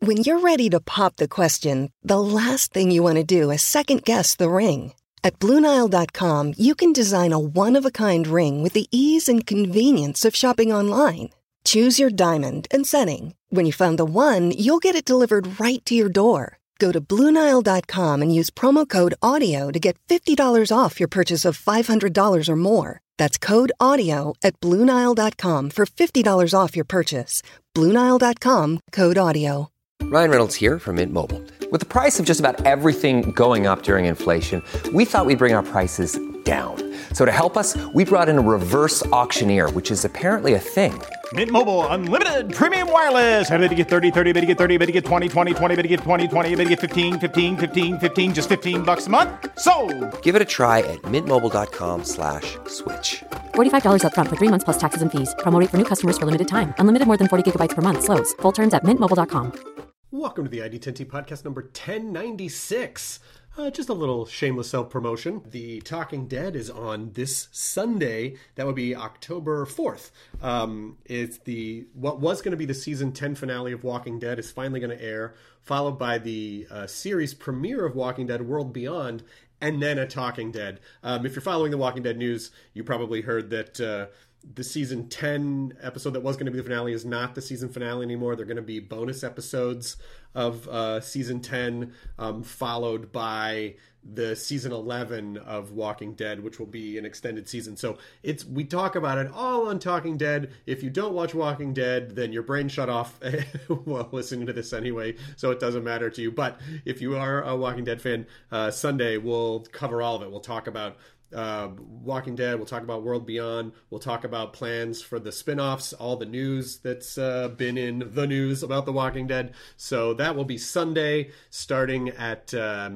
When you're ready to pop the question, the last thing you want to do is second-guess the ring. At BlueNile.com, you can design a one-of-a-kind ring with the ease and convenience of shopping online. Choose your diamond and setting. When you find the one, you'll get it delivered right to your door. Go to BlueNile.com and use promo code AUDIO to get $50 off your purchase of $500 or more. That's code AUDIO at BlueNile.com for $50 off your purchase. BlueNile.com, code AUDIO. Ryan Reynolds here from Mint Mobile. With the price of just about everything going up during inflation, we thought we'd bring our prices down. So to help us, we brought in a reverse auctioneer, which is apparently a thing. Mint Mobile Unlimited Premium Wireless. How to get 30, 30, bit to get 30, bit to get 20, 20, 20, bit to get 20, 20, bit to get 15, 15, 15, 15, just $15 a month? Sold! Give it a try at mintmobile.com/switch. $45 up front for 3 months plus taxes and fees. Promo rate for new customers for limited time. Unlimited more than 40 gigabytes per month. Slows full terms at mintmobile.com. Welcome to the ID10T podcast number 1096. Just a little shameless self-promotion. The Talking Dead is on this Sunday. That would be October 4th. It's what was going to be the season 10 finale of Walking Dead is finally going to air, followed by the series premiere of Walking Dead World Beyond, and then a Talking Dead. If you're following the Walking Dead news, you probably heard that the season 10 episode that was going to be the finale is not the season finale anymore. They're going to be bonus episodes of season 10, followed by the season 11 of Walking Dead, which will be an extended season. So we talk about it all on Talking Dead. If you don't watch Walking Dead, then your brain shut off while listening to this anyway, so it doesn't matter to you. But if you are a Walking Dead fan, Sunday we'll cover all of it. We'll talk about Walking Dead, we'll talk about World Beyond, we'll talk about plans for the spin-offs, all the news that's been in the news about The Walking Dead. So that will be Sunday starting at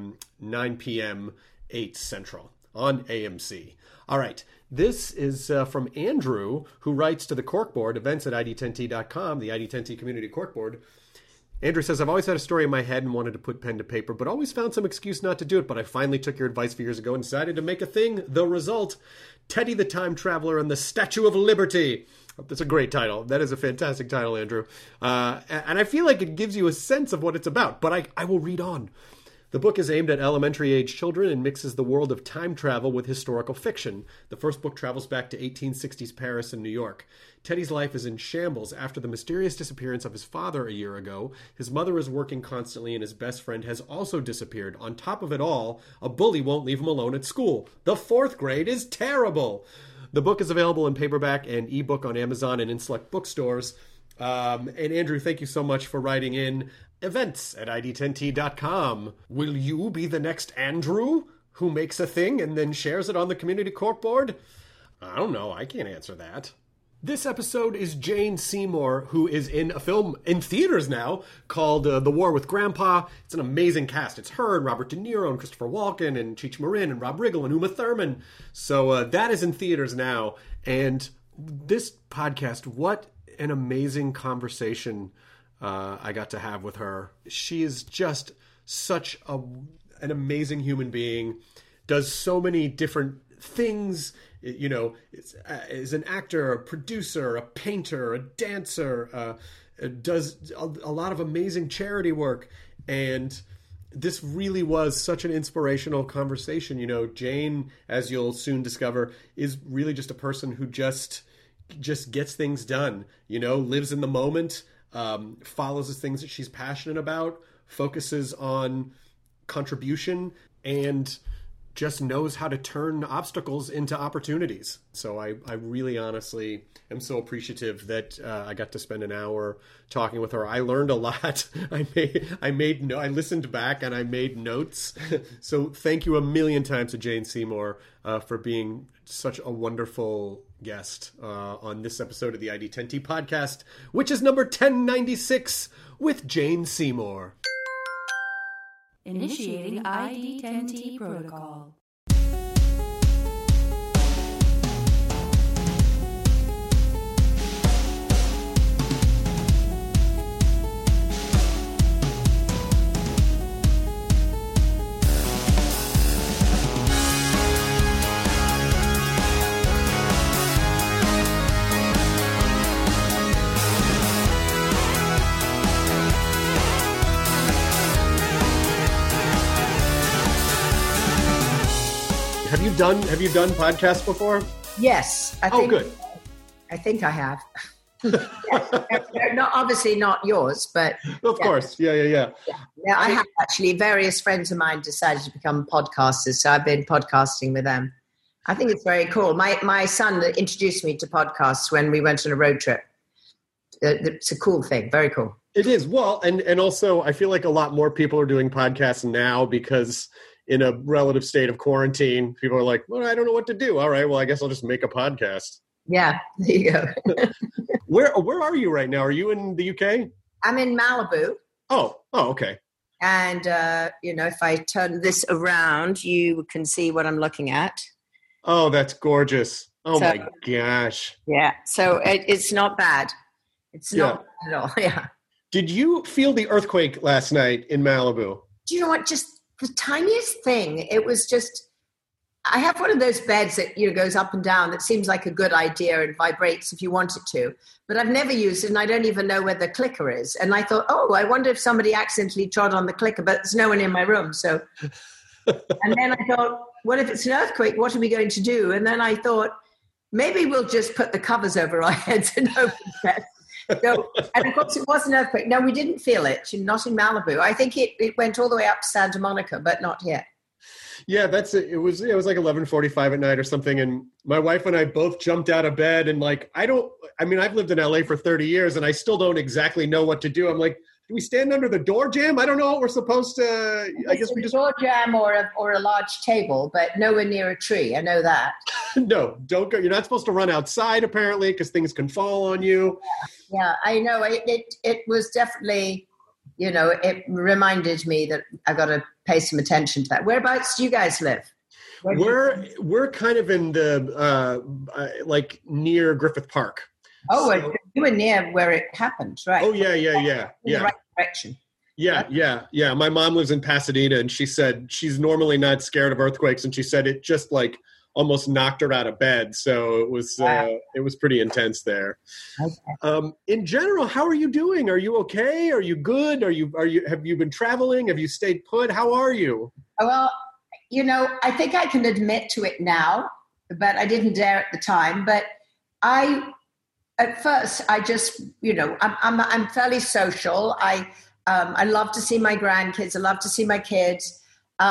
9 p.m. 8 Central on AMC. All right, this is from Andrew, who writes to the Corkboard, events at ID10T.com, the ID10T community Corkboard. Andrew says, I've always had a story in my head and wanted to put pen to paper, but always found some excuse not to do it. But I finally took your advice a few years ago and decided to make a thing. The result, Teddy the Time Traveler and the Statue of Liberty. That's a great title. That is a fantastic title, Andrew. And I feel like it gives you a sense of what it's about, but I will read on. The book is aimed at elementary-age children and mixes the world of time travel with historical fiction. The first book travels back to 1860s Paris and New York. Teddy's life is in shambles after the mysterious disappearance of his father a year ago. His mother is working constantly and his best friend has also disappeared. On top of it all, a bully won't leave him alone at school. The fourth grade is terrible. The book is available in paperback and ebook on Amazon and in select bookstores. And Andrew, thank you so much for writing in. Events at ID10T.com. Will you be the next Andrew who makes a thing and then shares it on the community corkboard? I don't know. I can't answer that. This episode is Jane Seymour, who is in a film in theaters now called The War with Grandpa. It's an amazing cast. It's her and Robert De Niro and Christopher Walken and Cheech Marin and Rob Riggle and Uma Thurman. So that is in theaters now. And this podcast, what an amazing conversation I got to have with her. She is just such an amazing human being, does so many different things, you know, is an actor, a producer, a painter, a dancer, does a lot of amazing charity work. And this really was such an inspirational conversation. You know, Jane, as you'll soon discover, is really just a person who just gets things done, you know, lives in the moment, follows the things that she's passionate about, focuses on contribution, and just knows how to turn obstacles into opportunities. So I really honestly am so appreciative that I got to spend an hour talking with her. I learned a lot. I listened back and I made notes. So thank you a million times to Jane Seymour for being such a wonderful guest on this episode of the ID10T podcast, which is number 1096 with Jane Seymour. Initiating ID10T protocol. Have you done podcasts before? Yes. Good. I think I have. Obviously not yours, but of course. Yeah. Now, I have actually, various friends of mine decided to become podcasters, so I've been podcasting with them. I think it's very cool. My son introduced me to podcasts when we went on a road trip. It's a cool thing. Very cool. It is. Well, and also I feel like a lot more people are doing podcasts now because in a relative state of quarantine, people are like, well, I don't know what to do. All right, well, I guess I'll just make a podcast. Yeah, there you go. Where are you right now? Are you in the UK? I'm in Malibu. Oh, okay. And, if I turn this around, you can see what I'm looking at. Oh, that's gorgeous. Oh, my gosh. Yeah, so it's not bad. It's not bad at all, yeah. Did you feel the earthquake last night in Malibu? Do you know what? Just the tiniest thing. It was just, I have one of those beds that goes up and down that seems like a good idea and vibrates if you want it to, but I've never used it and I don't even know where the clicker is. And I thought, I wonder if somebody accidentally trod on the clicker, but there's no one in my room. So, and then I thought, what if it's an earthquake? What are we going to do? And then I thought, maybe we'll just put the covers over our heads and open the bed. So, and of course, it was an earthquake. No, we didn't feel it. Not in Malibu. I think it went all the way up to Santa Monica, but not here. Yeah, that's it. It was like 11:45 at night or something, and my wife and I both jumped out of bed. And I've lived in LA for 30 years, and I still don't exactly know what to do. I'm like, do we stand under the door jam? I don't know what we're supposed to. I guess we just door jam or a large table, but nowhere near a tree. I know that. No, don't go. You're not supposed to run outside apparently because things can fall on you. Yeah, I know. It was definitely, it reminded me that I got to pay some attention to that. Whereabouts do you guys live? We're kind of in the like near Griffith Park. Oh, so, you were near where it happened, right? Oh yeah. In the right direction. Yeah. My mom lives in Pasadena, and she said she's normally not scared of earthquakes, and she said it just like almost knocked her out of bed. So it was pretty intense there. Okay. In general, how are you doing? Are you okay? Are you good? Have you been traveling? Have you stayed put? How are you? Well, I think I can admit to it now, but I didn't dare at the time. But at first, I just, I'm fairly social. I love to see my grandkids. I love to see my kids.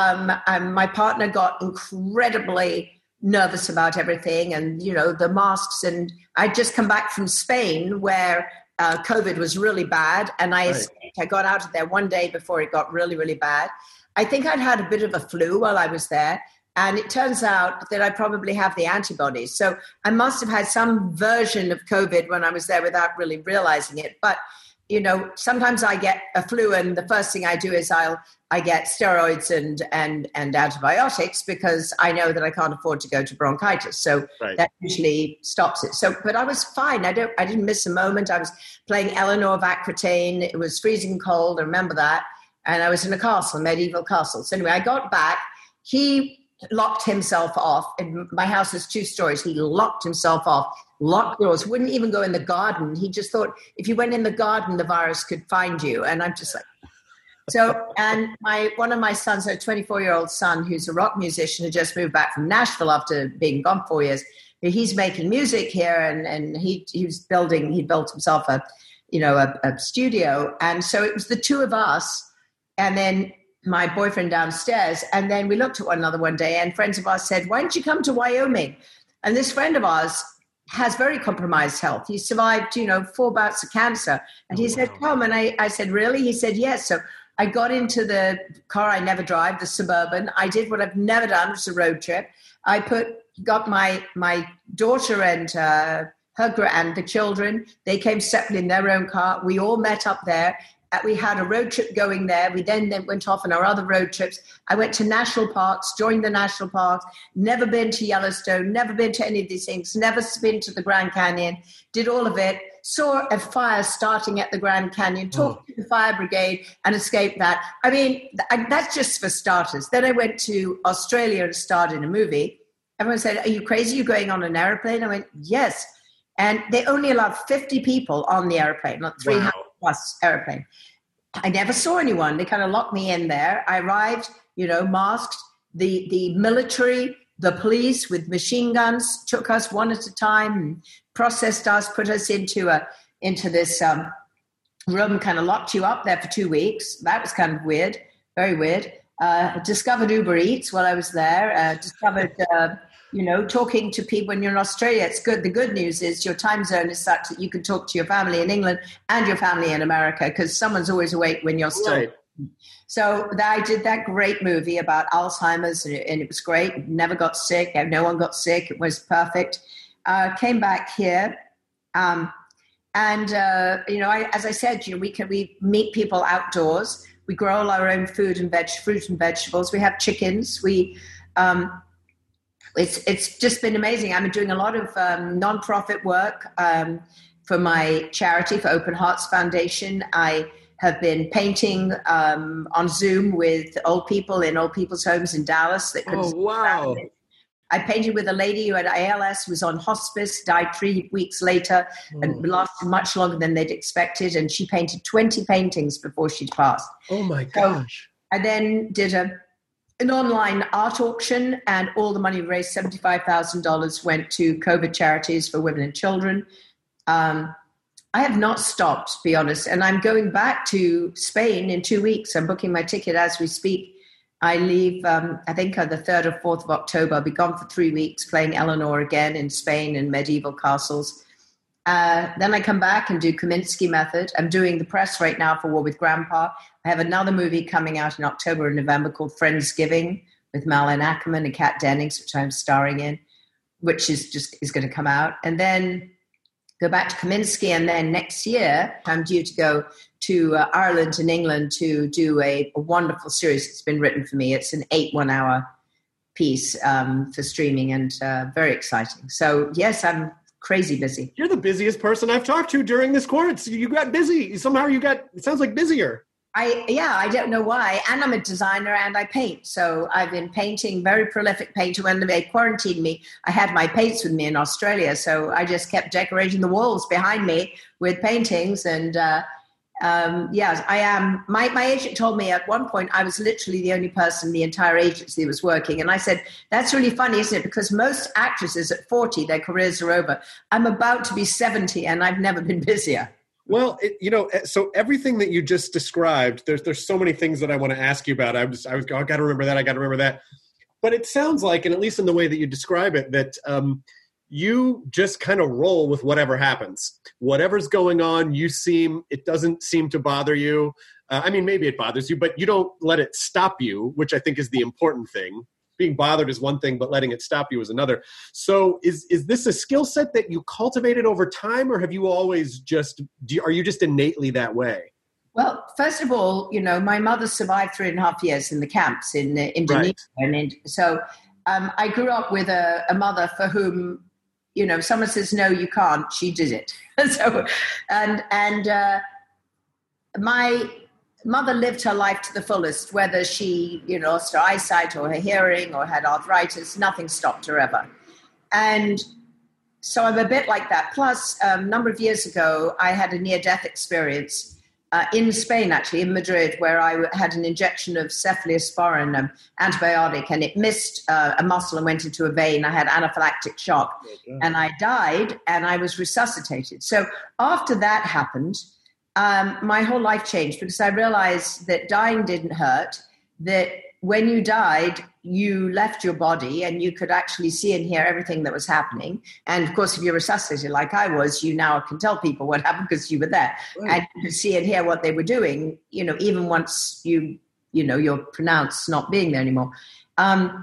My partner got incredibly nervous about everything and, the masks. And I'd just come back from Spain where COVID was really bad. And I got out of there one day before it got really, really bad. I think I'd had a bit of a flu while I was there. And it turns out that I probably have the antibodies. So I must have had some version of COVID when I was there without really realizing it. But, sometimes I get a flu and the first thing I do is I get steroids and antibiotics because I know that I can't afford to go to bronchitis. So that usually stops it. So, but I was fine. I didn't miss a moment. I was playing Eleanor of Aquitaine. It was freezing cold. I remember that. And I was in a castle, a medieval castle. So anyway, I got back. He locked himself off. And my house is 2 stories. He locked himself off, locked doors, wouldn't even go in the garden. He just thought if you went in the garden, the virus could find you. And I'm just like, so, and one of my sons, a 24-year-old son, who's a rock musician, who just moved back from Nashville after being gone 4 years. He's making music here and he built himself a studio. And so it was the 2 of us. And then my boyfriend downstairs. And then we looked at one another one day and friends of ours said, why don't you come to Wyoming? And this friend of ours has very compromised health. He survived, 4 bouts of cancer. And he said, come. And I said, really? He said, yes. So I got into the car I never drive, the Suburban. I did what I've never done, which was a road trip. I got my daughter and her and the children. They came separately in their own car. We all met up there. We had a road trip going there. We then went off on our other road trips. I went to national parks, joined the national parks, never been to Yellowstone, never been to any of these things, never been to the Grand Canyon, did all of it, saw a fire starting at the Grand Canyon, talked to the fire brigade and escaped that. I mean, that's just for starters. Then I went to Australia and starred in a movie. Everyone said, are you crazy? You're going on an airplane? I went, yes. And they only allowed 50 people on the airplane, not 300 plus airplane. I never saw anyone. They kind of locked me in there. I arrived, masked. The military the police with machine guns took us one at a time, processed us, put us into this room, kind of locked you up there for 2 weeks. That was kind of weird, very weird. Discovered Uber Eats while I was there. Discovered, talking to people when you're in Australia. It's good. The good news is your time zone is such that you can talk to your family in England and your family in America, because someone's always awake when you're still. Right. So I did that great movie about Alzheimer's, and it was great. Never got sick. No one got sick. It was perfect. Came back here. As I said, we meet people outdoors. We grow all our own fruit and vegetables. We have chickens. It's just been amazing. I'm doing a lot of nonprofit work for my charity, for Open Hearts Foundation. I have been painting on Zoom with old people in old people's homes in Dallas. Oh, wow. I painted with a lady who had ALS, was on hospice, died 3 weeks later, and lasted much longer than they'd expected. And she painted 20 paintings before she'd passed. Oh, my gosh. So I then did an online art auction, and all the money raised, $75,000, went to COVID charities for women and children. I have not stopped, to be honest. And I'm going back to Spain in 2 weeks. I'm booking my ticket as we speak. I leave, I think, on the 3rd or 4th of October. I'll be gone for 3 weeks playing Eleanor again in Spain in medieval castles. Then I come back and do Kominsky Method. I'm doing the press right now for War with Grandpa. I have another movie coming out in October and November called Friendsgiving with Malin Ackerman and Kat Dennings, which I'm starring in, which is going to come out. And then go back to Kominsky. And then next year, I'm due to go to Ireland and England to do a wonderful series that's been written for me. It's an 8 1-hour piece for streaming, and very exciting. So, yes, I'm crazy busy. You're the busiest person I've talked to during this quarantine. You got busy. Somehow it sounds like busier. I don't know why. And I'm a designer and I paint. So I've been painting, very prolific painter. When they quarantined me, I had my paints with me in Australia. So I just kept decorating the walls behind me with paintings. And yes, I am. My agent told me at one point I was literally the only person in the entire agency that was working. And I said, that's really funny, isn't it? Because most actresses at 40, their careers are over. I'm about to be 70 and I've never been busier. Well, so everything that you just described, there's so many things that I want to ask you about. I got to remember that. I got to remember that. But it sounds like, and at least in the way that you describe it, that you just kind of roll with whatever happens. Whatever's going on, it doesn't seem to bother you. Maybe it bothers you, but you don't let it stop you, which I think is the important thing. Being bothered is one thing, but letting it stop you is another. So is this a skill set that you cultivated over time, or have you always are you just innately that way? Well, first of all, my mother survived 3.5 years in the camps in Indonesia. Right. And so I grew up with a mother for whom, if someone says, no, you can't, she did it. So, my mother lived her life to the fullest, whether she, lost her eyesight or her hearing or had arthritis, nothing stopped her ever. And so I'm a bit like that. Plus, a number of years ago, I had a near-death experience in Spain, actually, in Madrid, where I had an injection of cephalosporin antibiotic, and it missed a muscle and went into a vein. I had anaphylactic shock, and I died, and I was resuscitated. So after that happened, my whole life changed, because I realized that dying didn't hurt, that when you died, you left your body and you could actually see and hear everything that was happening. And of course, if you're resuscitated like I was, you now can tell people what happened because you were there. Right. And you could see and hear what they were doing, even once you're pronounced not being there anymore. And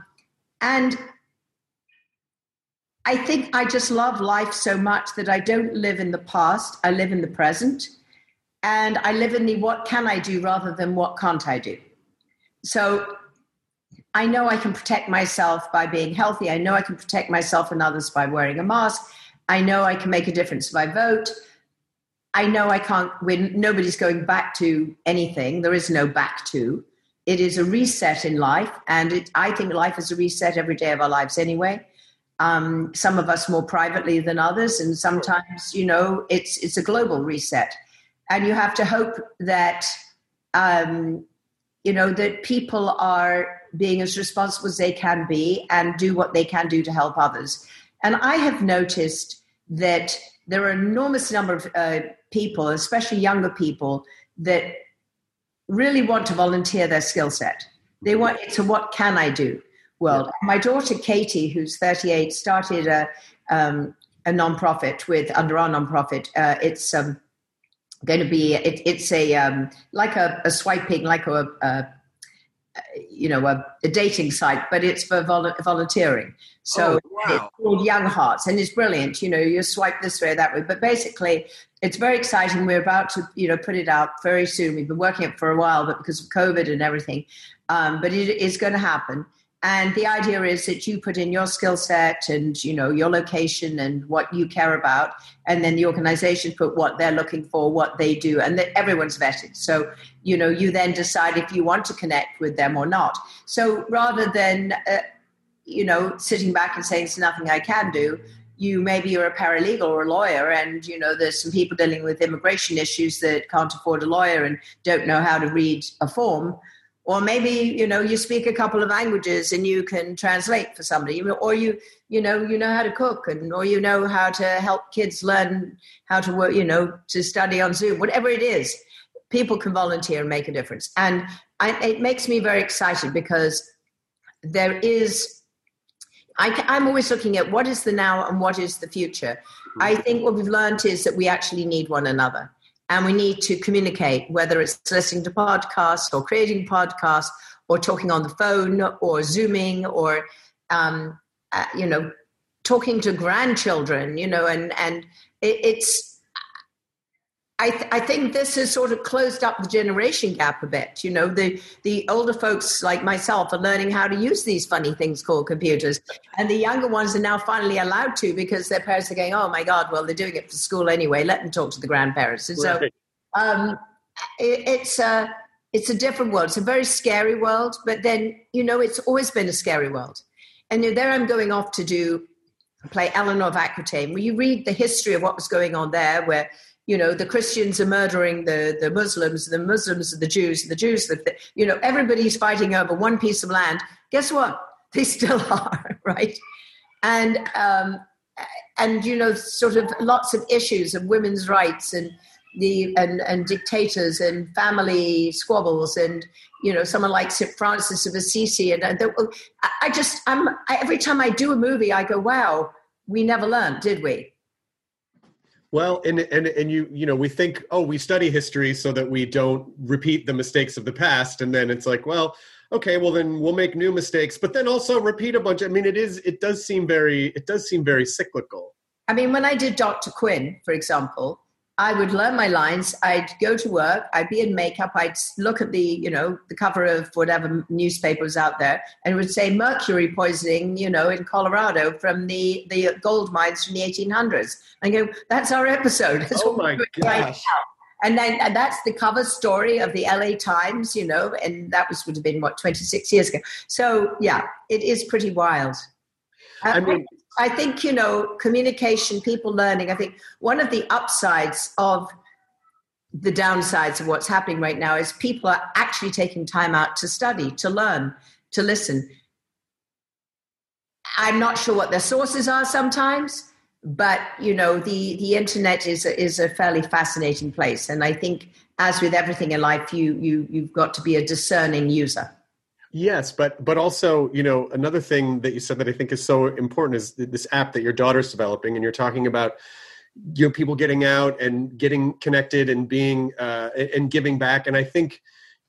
I think I just love life so much that I don't live in the past. I live in the present. And I live in the what can I do rather than what can't I do. So I know I can protect myself by being healthy. I know I can protect myself and others by wearing a mask. I know I can make a difference if I vote. I know I can't win. Nobody's going back to anything. There is no back to. It is a reset in life. And I think life is a reset every day of our lives anyway. Some of us more privately than others. And sometimes, it's a global reset. And you have to hope that, that people are being as responsible as they can be and do what they can do to help others. And I have noticed that there are an enormous number of people, especially younger people, that really want to volunteer their skill set. They want it to what can I do? Well, my daughter Katie, who's 38, started a nonprofit under our nonprofit. It's going to be it's a like a swiping, like a dating site, but it's for volunteering. So It's called Young Hearts, and it's brilliant. You swipe this way or that way, but basically it's very exciting. We're about to put it out very soon. We've been working it for a while, but because of COVID and everything, but it is going to happen. And the idea is that you put in your skill set and, your location and what you care about. And then the organization put what they're looking for, what they do, and that everyone's vetted. So, you then decide if you want to connect with them or not. So rather than, sitting back and saying there's nothing I can do, maybe you're a paralegal or a lawyer and, there's some people dealing with immigration issues that can't afford a lawyer and don't know how to read a form. Or maybe, you speak a couple of languages and you can translate for somebody, or you know how to cook or you know how to help kids learn how to work, to study on Zoom, whatever it is, people can volunteer and make a difference. And it makes me very excited because I'm always looking at what is the now and what is the future. I think what we've learned is that we actually need one another. And we need to communicate, whether it's listening to podcasts or creating podcasts or talking on the phone or Zooming or, talking to grandchildren, and I think this has sort of closed up the generation gap a bit. The older folks like myself are learning how to use these funny things called computers. And the younger ones are now finally allowed to because their parents are going, oh, my God, well, they're doing it for school anyway. Let them talk to the grandparents. And so it's a different world. It's a very scary world. But then, it's always been a scary world. And there I'm going off to play Eleanor of Aquitaine, where you read the history of what was going on there, where the Christians are murdering the Muslims are the Jews, everybody's fighting over one piece of land. Guess what? They still are, right? And sort of lots of issues of women's rights and dictators and family squabbles and, someone like St. Francis of Assisi. And every time I do a movie, I go, wow, we never learned, did we? Well, and we think, we study history so that we don't repeat the mistakes of the past. And then it's like, well, okay, well then we'll make new mistakes, but then also repeat a bunch. I mean, it does seem very cyclical. I mean, when I did Dr. Quinn, for example, I would learn my lines. I'd go to work. I'd be in makeup. I'd look at the cover of whatever newspaper was out there, and it would say mercury poisoning, in Colorado from the gold mines from the 1800s. And go, that's our episode. That's oh my gosh. Right, and that's the cover story of the LA Times, and that would have been 26 years ago. So yeah, it is pretty wild. I think, communication, people learning, I think one of the upsides of the downsides of what's happening right now is people are actually taking time out to study, to learn, to listen. I'm not sure what their sources are sometimes, but, the internet is a fairly fascinating place. And I think, as with everything in life, you've got to be a discerning user. Yes, but also, another thing that you said that I think is so important is this app that your daughter's developing, and you're talking about, people getting out and getting connected and being and giving back. And I think,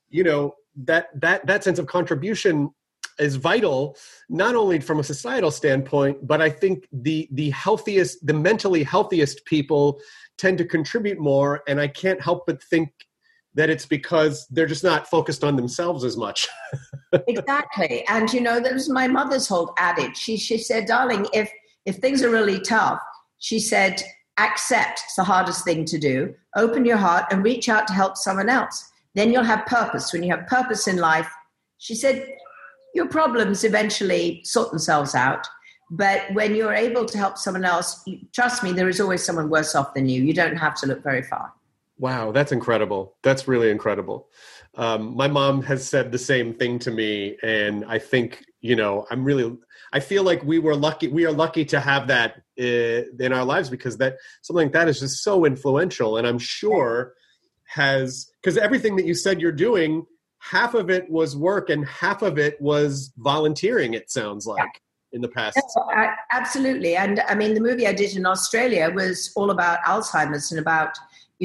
that sense of contribution is vital, not only from a societal standpoint, but I think the mentally healthiest people tend to contribute more. And I can't help but think that it's because they're just not focused on themselves as much. Exactly. And, that was my mother's whole adage. She said, darling, if things are really tough, she said, accept, it's the hardest thing to do. Open your heart and reach out to help someone else. Then you'll have purpose. When you have purpose in life, she said, your problems eventually sort themselves out. But when you're able to help someone else, trust me, there is always someone worse off than you. You don't have to look very far. Wow, that's incredible. That's really incredible. My mom has said the same thing to me. And I think, I feel like we are lucky to have that in our lives, because that something like that is just so influential. And I'm sure because everything that you said you're doing, half of it was work and half of it was volunteering, it sounds like, in the past. Absolutely. And I mean, the movie I did in Australia was all about Alzheimer's and about,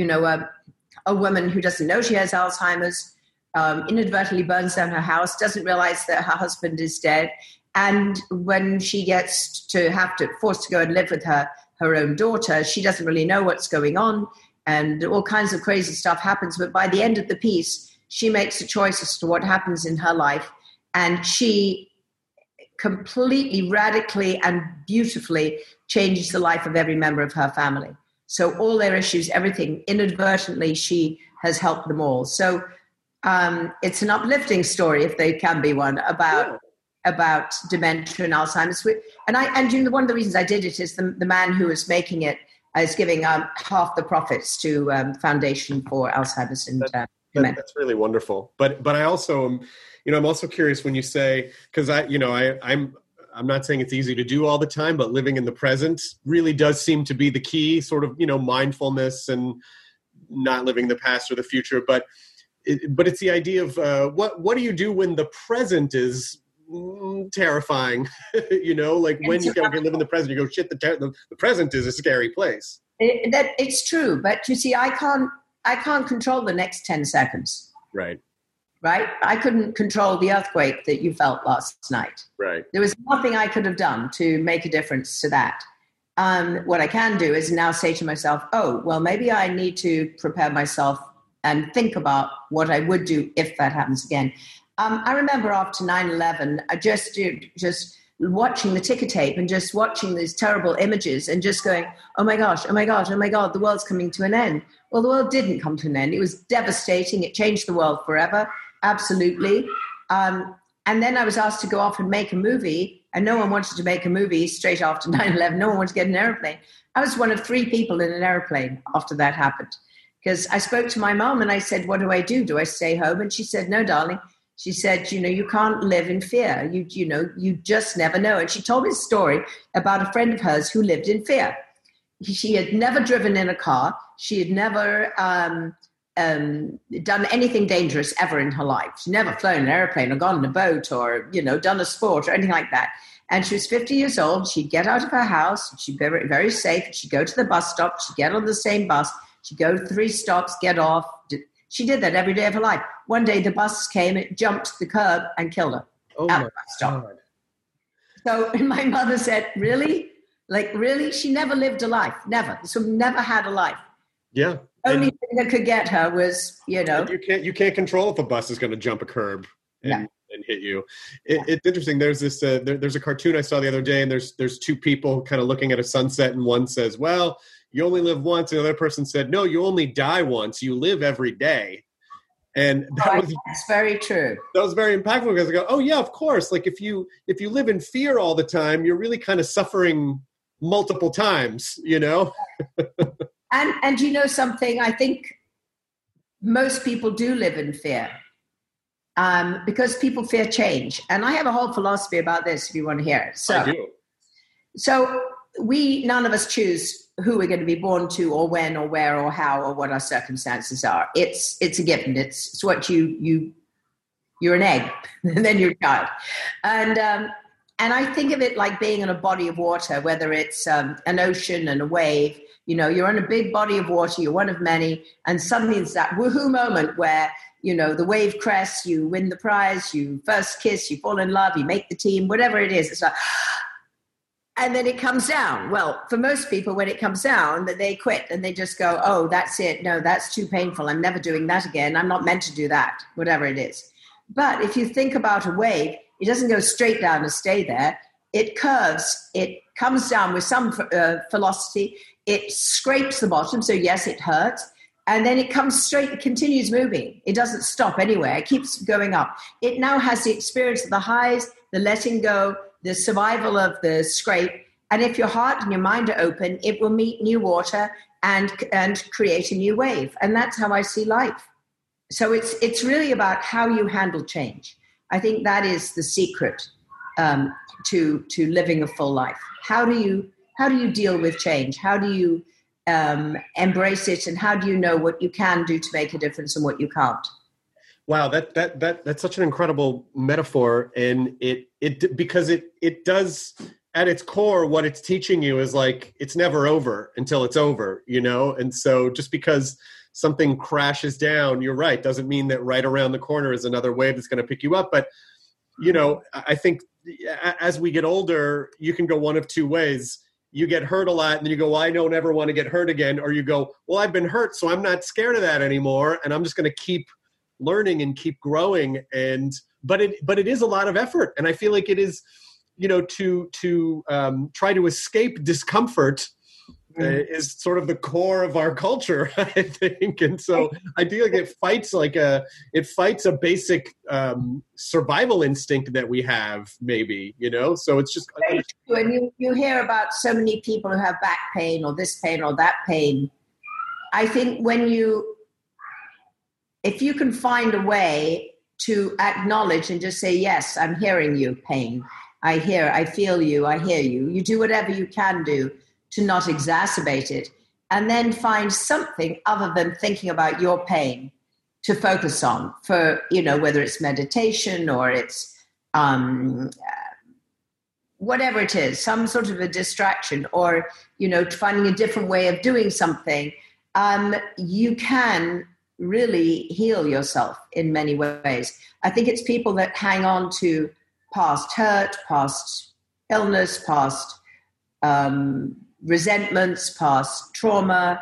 a woman who doesn't know she has Alzheimer's, inadvertently burns down her house, doesn't realize that her husband is dead. And when she gets forced to go and live with her own daughter, she doesn't really know what's going on, and all kinds of crazy stuff happens. But by the end of the piece, she makes a choice as to what happens in her life, and she completely, radically, and beautifully changes the life of every member of her family. So all their issues, everything, inadvertently, she has helped them all. So it's an uplifting story, if there can be one, about dementia and Alzheimer's. And one of the reasons I did it is the man who was making it is giving half the profits to Foundation for Alzheimer's and dementia. That's really wonderful. But I also am, I'm also curious when you say, because I'm not saying it's easy to do all the time, but living in the present really does seem to be the key, sort of, mindfulness and not living the past or the future. But it's the idea of what do you do when the present is terrifying? Like when you live in the present, you go, shit, the present is a scary place. It's true. But you see, I can't control the next 10 seconds. Right. I couldn't control the earthquake that you felt last night. Right. There was nothing I could have done to make a difference to that. What I can do is now say to myself, oh, well, maybe I need to prepare myself and think about what I would do if that happens again. I remember after 9/11, I just watching the ticker tape and just watching these terrible images and just going, oh my gosh, oh my God, oh my God, the world's coming to an end. Well, the world didn't come to an end. It was devastating. It changed the world forever. Absolutely. And then I was asked to go off and make a movie, and no one wanted to make a movie straight after 9/11. No one wanted to get an airplane. I was one of 3 people in an airplane after that happened, because I spoke to my mom and I said, what do I do? Do I stay home? And she said, no, darling. She said, you can't live in fear. You just never know. And she told me a story about a friend of hers who lived in fear. She had never driven in a car. She had never done anything dangerous ever in her life. She'd never flown an airplane or gone on a boat or, done a sport or anything like that. And she was 50 years old. She'd get out of her house. She'd be very, very safe. She'd go to the bus stop. She'd get on the same bus. She'd go 3 stops, get off. She did that every day of her life. One day the bus came, it jumped the curb and killed her. Oh my God. So my mother said, really? Like, really? She never lived a life. Never. So never had a life. Yeah. Only thing that could get her was, You can't control if a bus is going to jump a curb and hit you. It's interesting. There's this, there's a cartoon I saw the other day, and there's 2 people kind of looking at a sunset, and one says, well, you only live once. And the other person said, no, you only die once. You live every day. And that's very true. That was very impactful, because I go, oh yeah, of course. Like if you live in fear all the time, you're really kind of suffering multiple times, And you know something, I think most people do live in fear because people fear change. And I have a whole philosophy about this if you want to hear it. I do. So none of us choose who we're going to be born to, or when, or where, or how, or what our circumstances are. It's a given. It's what you're an egg, and then you're a child. And I think of it like being in a body of water, whether it's an ocean and a wave. You're in a big body of water, you're one of many, and suddenly it's that woohoo moment where, the wave crests, you win the prize, you first kiss, you fall in love, you make the team, whatever it is. It's like, and then it comes down. Well, for most people, when it comes down, they quit and they just go, oh, that's it. No, that's too painful. I'm never doing that again. I'm not meant to do that, whatever it is. But if you think about a wave, it doesn't go straight down and stay there. It curves. It comes down with some velocity. It scrapes the bottom. So yes, it hurts. And then it comes straight, it continues moving. It doesn't stop anywhere. It keeps going up. It now has the experience of the highs, the letting go, the survival of the scrape. And if your heart and your mind are open, it will meet new water and create a new wave. And that's how I see life. So it's really about how you handle change. I think that is the secret to living a full life. How do you deal with change? How do you embrace it, and how do you know what you can do to make a difference and what you can't? Wow, that's such an incredible metaphor, and it because it does, at its core, what it's teaching you is like it's never over until it's over, you know. And so just because something crashes down, you're right, doesn't mean that right around the corner is another wave that's going to pick you up. But you know, I think as we get older, you can go one of two ways. You get hurt a lot, and then you go, well, I don't ever want to get hurt again. Or you go, well, I've been hurt, so I'm not scared of that anymore, and I'm just going to keep learning and keep growing. But it is a lot of effort, and I feel like it is, you know, to try to escape discomfort is sort of the core of our culture, I think. And so I feel like it fights a basic survival instinct that we have, maybe, you know. So it's just when you hear about so many people who have back pain or this pain or that pain. I think if you can find a way to acknowledge and just say, yes, I'm hearing you, pain. I feel you, I hear you. You do whatever you can do to not exacerbate it, and then find something other than thinking about your pain to focus on, for, you know, whether it's meditation or it's whatever it is, some sort of a distraction, or, you know, finding a different way of doing something. You can really heal yourself in many ways. I think it's people that hang on to past hurt, past illness, past resentments, past trauma.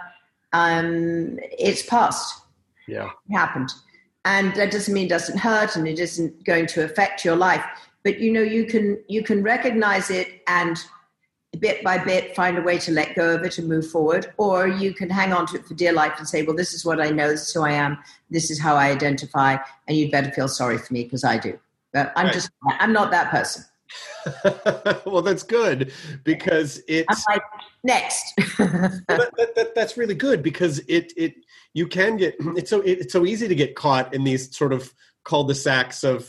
It's past. Yeah. It happened. And that doesn't mean it doesn't hurt and it isn't going to affect your life. But, you know, you can recognize it and bit by bit find a way to let go of it and move forward. Or you can hang on to it for dear life and say, well, this is what I know, this is who I am, this is how I identify, and you'd better feel sorry for me because I do. But I'm not that person. Well, that's good, because I'm like, next. That's really good, because you can get, it's so easy to get caught in these sort of cul-de-sacs of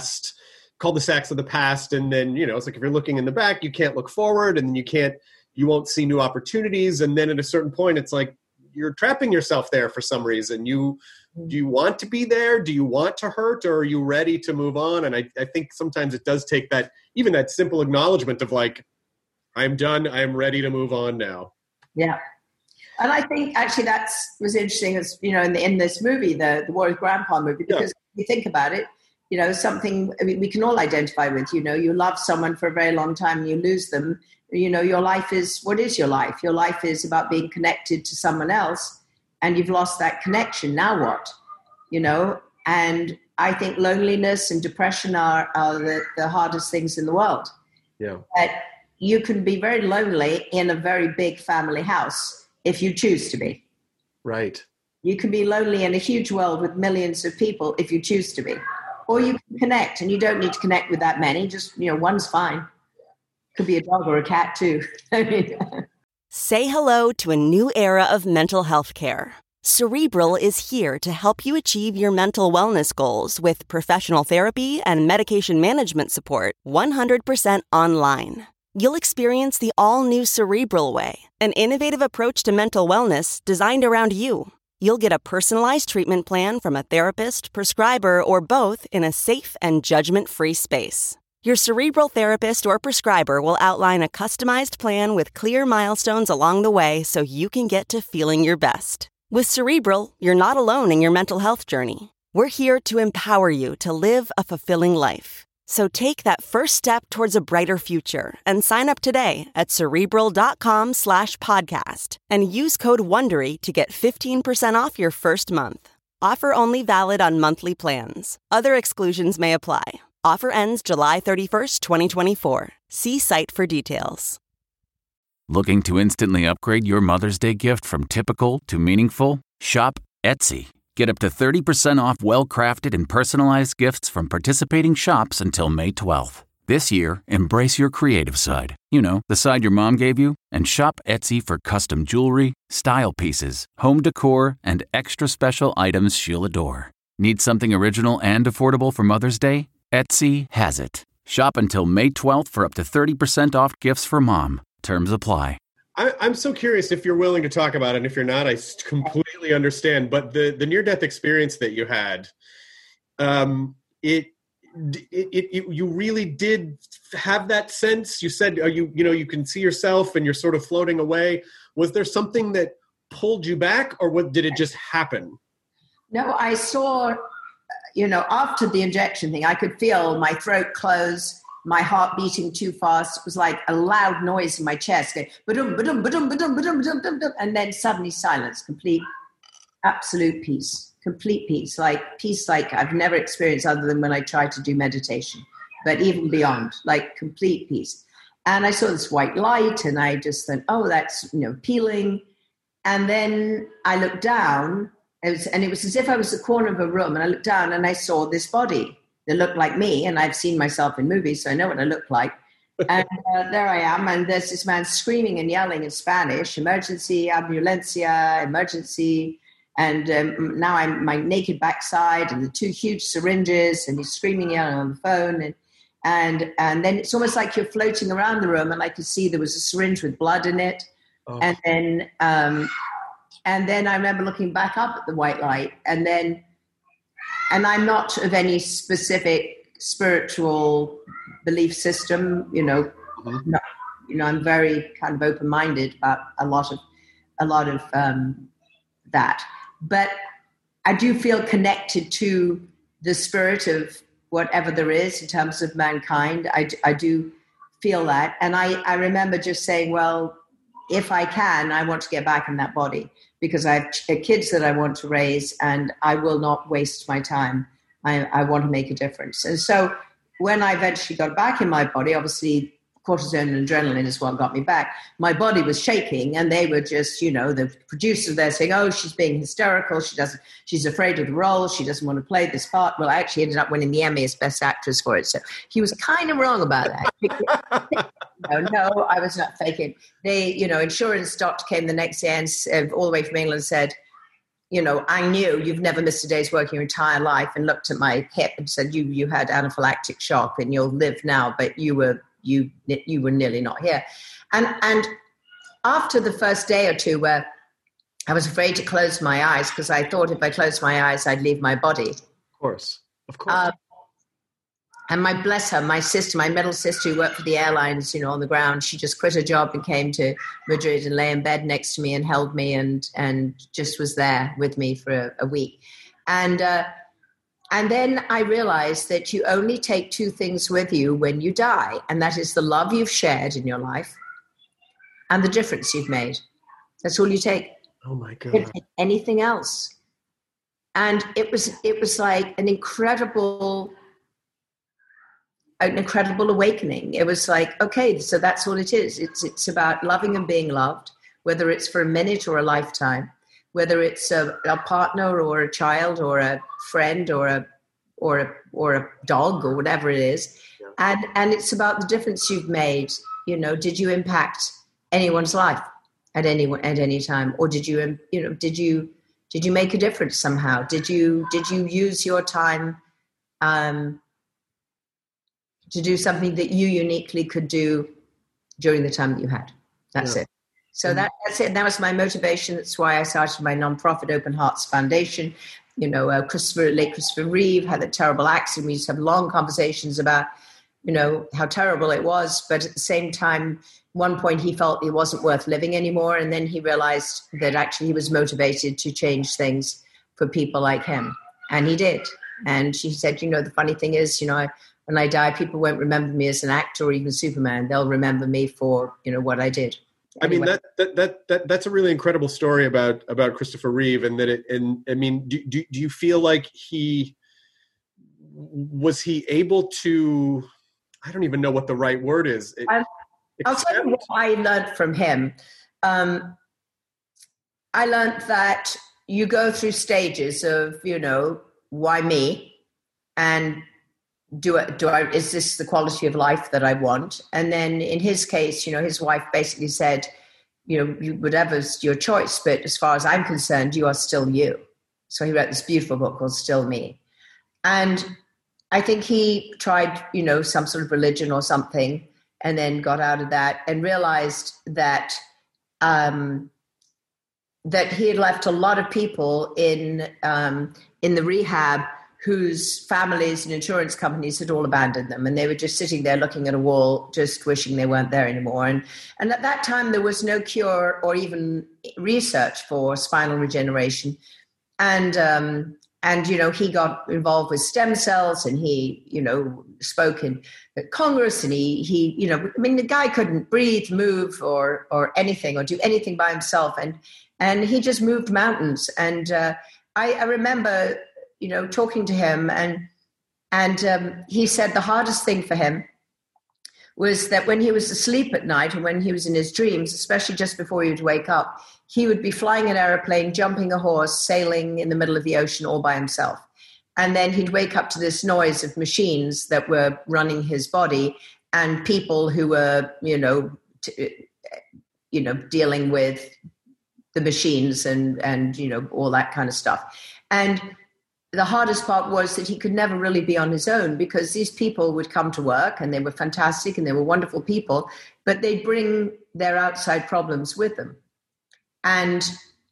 the past. And then, you know, it's like, if you're looking in the back, you can't look forward, and you won't see new opportunities. And then at a certain point, it's like you're trapping yourself there for some reason. Do you want to be there? Do you want to hurt, or are you ready to move on? And I think sometimes it does take even that simple acknowledgement of like, I'm done. I'm ready to move on now. Yeah. And I think actually was interesting, as you know, in this movie, the War with Grandpa movie, because if you think about it, you know, something, I mean, we can all identify with, you know, you love someone for a very long time and you lose them. You know, your life what is your life? Your life is about being connected to someone else, and you've lost that connection. Now what? You know, and I think loneliness and depression are the hardest things in the world. Yeah. But you can be very lonely in a very big family house if you choose to be. Right. You can be lonely in a huge world with millions of people if you choose to be. Or you can connect, and you don't need to connect with that many. Just, you know, one's fine. Could be a dog or a cat too. Say hello to a new era of mental health care. Cerebral is here to help you achieve your mental wellness goals with professional therapy and medication management support 100% online. You'll experience the all-new Cerebral Way, an innovative approach to mental wellness designed around you. You'll get a personalized treatment plan from a therapist, prescriber, or both in a safe and judgment-free space. Your Cerebral therapist or prescriber will outline a customized plan with clear milestones along the way so you can get to feeling your best. With Cerebral, you're not alone in your mental health journey. We're here to empower you to live a fulfilling life. So take that first step towards a brighter future and sign up today at Cerebral.com/podcast and use code WONDERY to get 15% off your first month. Offer only valid on monthly plans. Other exclusions may apply. Offer ends July 31st, 2024. See site for details. Looking to instantly upgrade your Mother's Day gift from typical to meaningful? Shop Etsy. Get up to 30% off well-crafted and personalized gifts from participating shops until May 12th. This year, embrace your creative side. You know, the side your mom gave you. And shop Etsy for custom jewelry, style pieces, home decor, and extra special items she'll adore. Need something original and affordable for Mother's Day? Etsy has it. Shop until May 12th for up to 30% off gifts for mom. Terms apply. I'm so curious if you're willing to talk about it, and if you're not, I completely understand. But the near-death experience that you had, you really did have that sense. You said you can see yourself and you're sort of floating away. Was there something that pulled you back, or did it just happen? No, I saw, after the injection thing, I could feel my throat close, my heart beating too fast. It was like a loud noise in my chest, going, ba-dum, ba-dum, ba-dum, ba-dum, ba-dum, ba-dum, ba-dum, and then suddenly silence, complete, absolute peace, complete peace like I've never experienced other than when I tried to do meditation, but even beyond, like complete peace. And I saw this white light, and I just thought, oh, that's, peeling. And then I looked down, and it was as if I was the corner of a room, and I looked down and I saw this body that looked like me, and I've seen myself in movies, so I know what I look like. And there I am, and there's this man screaming and yelling in Spanish, emergency, ambulancia, emergency, and now I'm my naked backside and the two huge syringes, and he's screaming, yelling on the phone, and then it's almost like you're floating around the room, and I could see there was a syringe with blood in it, and then I remember looking back up at the white light, and I'm not of any specific spiritual belief system, no, I'm very kind of open-minded about a lot of that, but I do feel connected to the spirit of whatever there is in terms of mankind. I do feel that, and I remember just saying, well, if I can, I want to get back in that body, because I have kids that I want to raise, and I will not waste my time. I want to make a difference. And so when I eventually got back in my body, obviously cortisone and adrenaline is what got me back. My body was shaking, and they were just, the producers there saying, oh, she's being hysterical. She's afraid of the role. She doesn't want to play this part. Well, I actually ended up winning the Emmy as Best Actress for it. So he was kind of wrong about that. No, I was not faking. They, insurance doctor came the next day and all the way from England and said, I knew you've never missed a day's work in your entire life, and looked at my hip and said, you had anaphylactic shock and you'll live now, but you were nearly not here. And after the first day or two where I was afraid to close my eyes, because I thought if I closed my eyes, I'd leave my body. Of course. And bless her, my sister, my middle sister who worked for the airlines, on the ground, she just quit her job and came to Madrid and lay in bed next to me and held me and just was there with me for a week. And then I realized that you only take two things with you when you die, and that is the love you've shared in your life and the difference you've made. That's all you take. Oh my God. Anything else. And it was like an incredible awakening. It was like, okay, so that's all it is. It's about loving and being loved, whether it's for a minute or a lifetime, whether it's a partner or a child or a friend or a dog or whatever it is. Yeah. And it's about the difference you've made. Did you impact anyone's life at any time, or did you make a difference somehow? Did you use your time to do something that you uniquely could do during the time that you had? That's it. So that's it. That was my motivation. That's why I started my nonprofit Open Hearts Foundation. Christopher Reeve had that terrible accident. We used to have long conversations about, how terrible it was. But at the same time, one point he felt it wasn't worth living anymore. And then he realized that actually he was motivated to change things for people like him. And he did. And he said, the funny thing is, when I die, people won't remember me as an actor or even Superman. They'll remember me for, what I did. Anyway. I mean, that's a really incredible story about Christopher Reeve, and do you feel like was he able to, I don't even know what the right word is. I'll tell you what I learned from him. I learned that you go through stages of, why me? And is this the quality of life that I want? And then in his case, his wife basically said, whatever's your choice, but as far as I'm concerned, you are still you. So he wrote this beautiful book called Still Me. And I think he tried, some sort of religion or something, and then got out of that and realized that that he had left a lot of people in the rehab whose families and insurance companies had all abandoned them, and they were just sitting there looking at a wall, just wishing they weren't there anymore. And at that time, there was no cure or even research for spinal regeneration. And he got involved with stem cells, and he, spoke in Congress, and he, the guy couldn't breathe, move, or anything, or do anything by himself. And he just moved mountains. And I remember, talking to him, and he said the hardest thing for him was that when he was asleep at night, and when he was in his dreams, especially just before he would wake up, he would be flying an airplane, jumping a horse, sailing in the middle of the ocean all by himself. And then he'd wake up to this noise of machines that were running his body, and people who were, dealing with the machines and all that kind of stuff. And the hardest part was that he could never really be on his own, because these people would come to work, and they were fantastic and they were wonderful people, but they'd bring their outside problems with them. And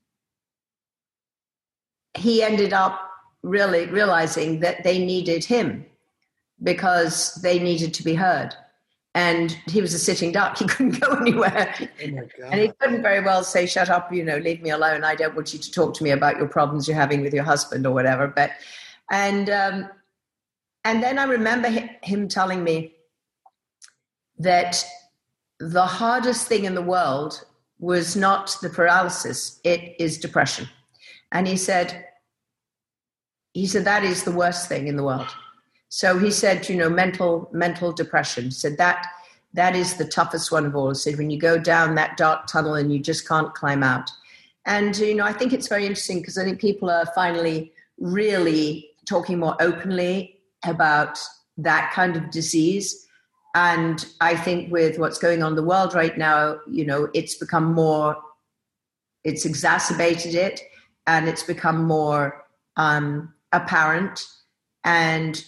he ended up really realizing that they needed him, because they needed to be heard. And he was a sitting duck. He couldn't go anywhere. Oh my God. And he couldn't very well say, shut up, leave me alone. I don't want you to talk to me about your problems you're having with your husband or whatever. But, and then I remember him telling me that the hardest thing in the world was not the paralysis, it is depression. And he said, that is the worst thing in the world. So he said, mental depression. He said that is the toughest one of all. He said, when you go down that dark tunnel and you just can't climb out. And, I think it's very interesting, because I think people are finally really talking more openly about that kind of disease. And I think with what's going on in the world right now, it's become more, it's exacerbated it, and it's become more apparent. And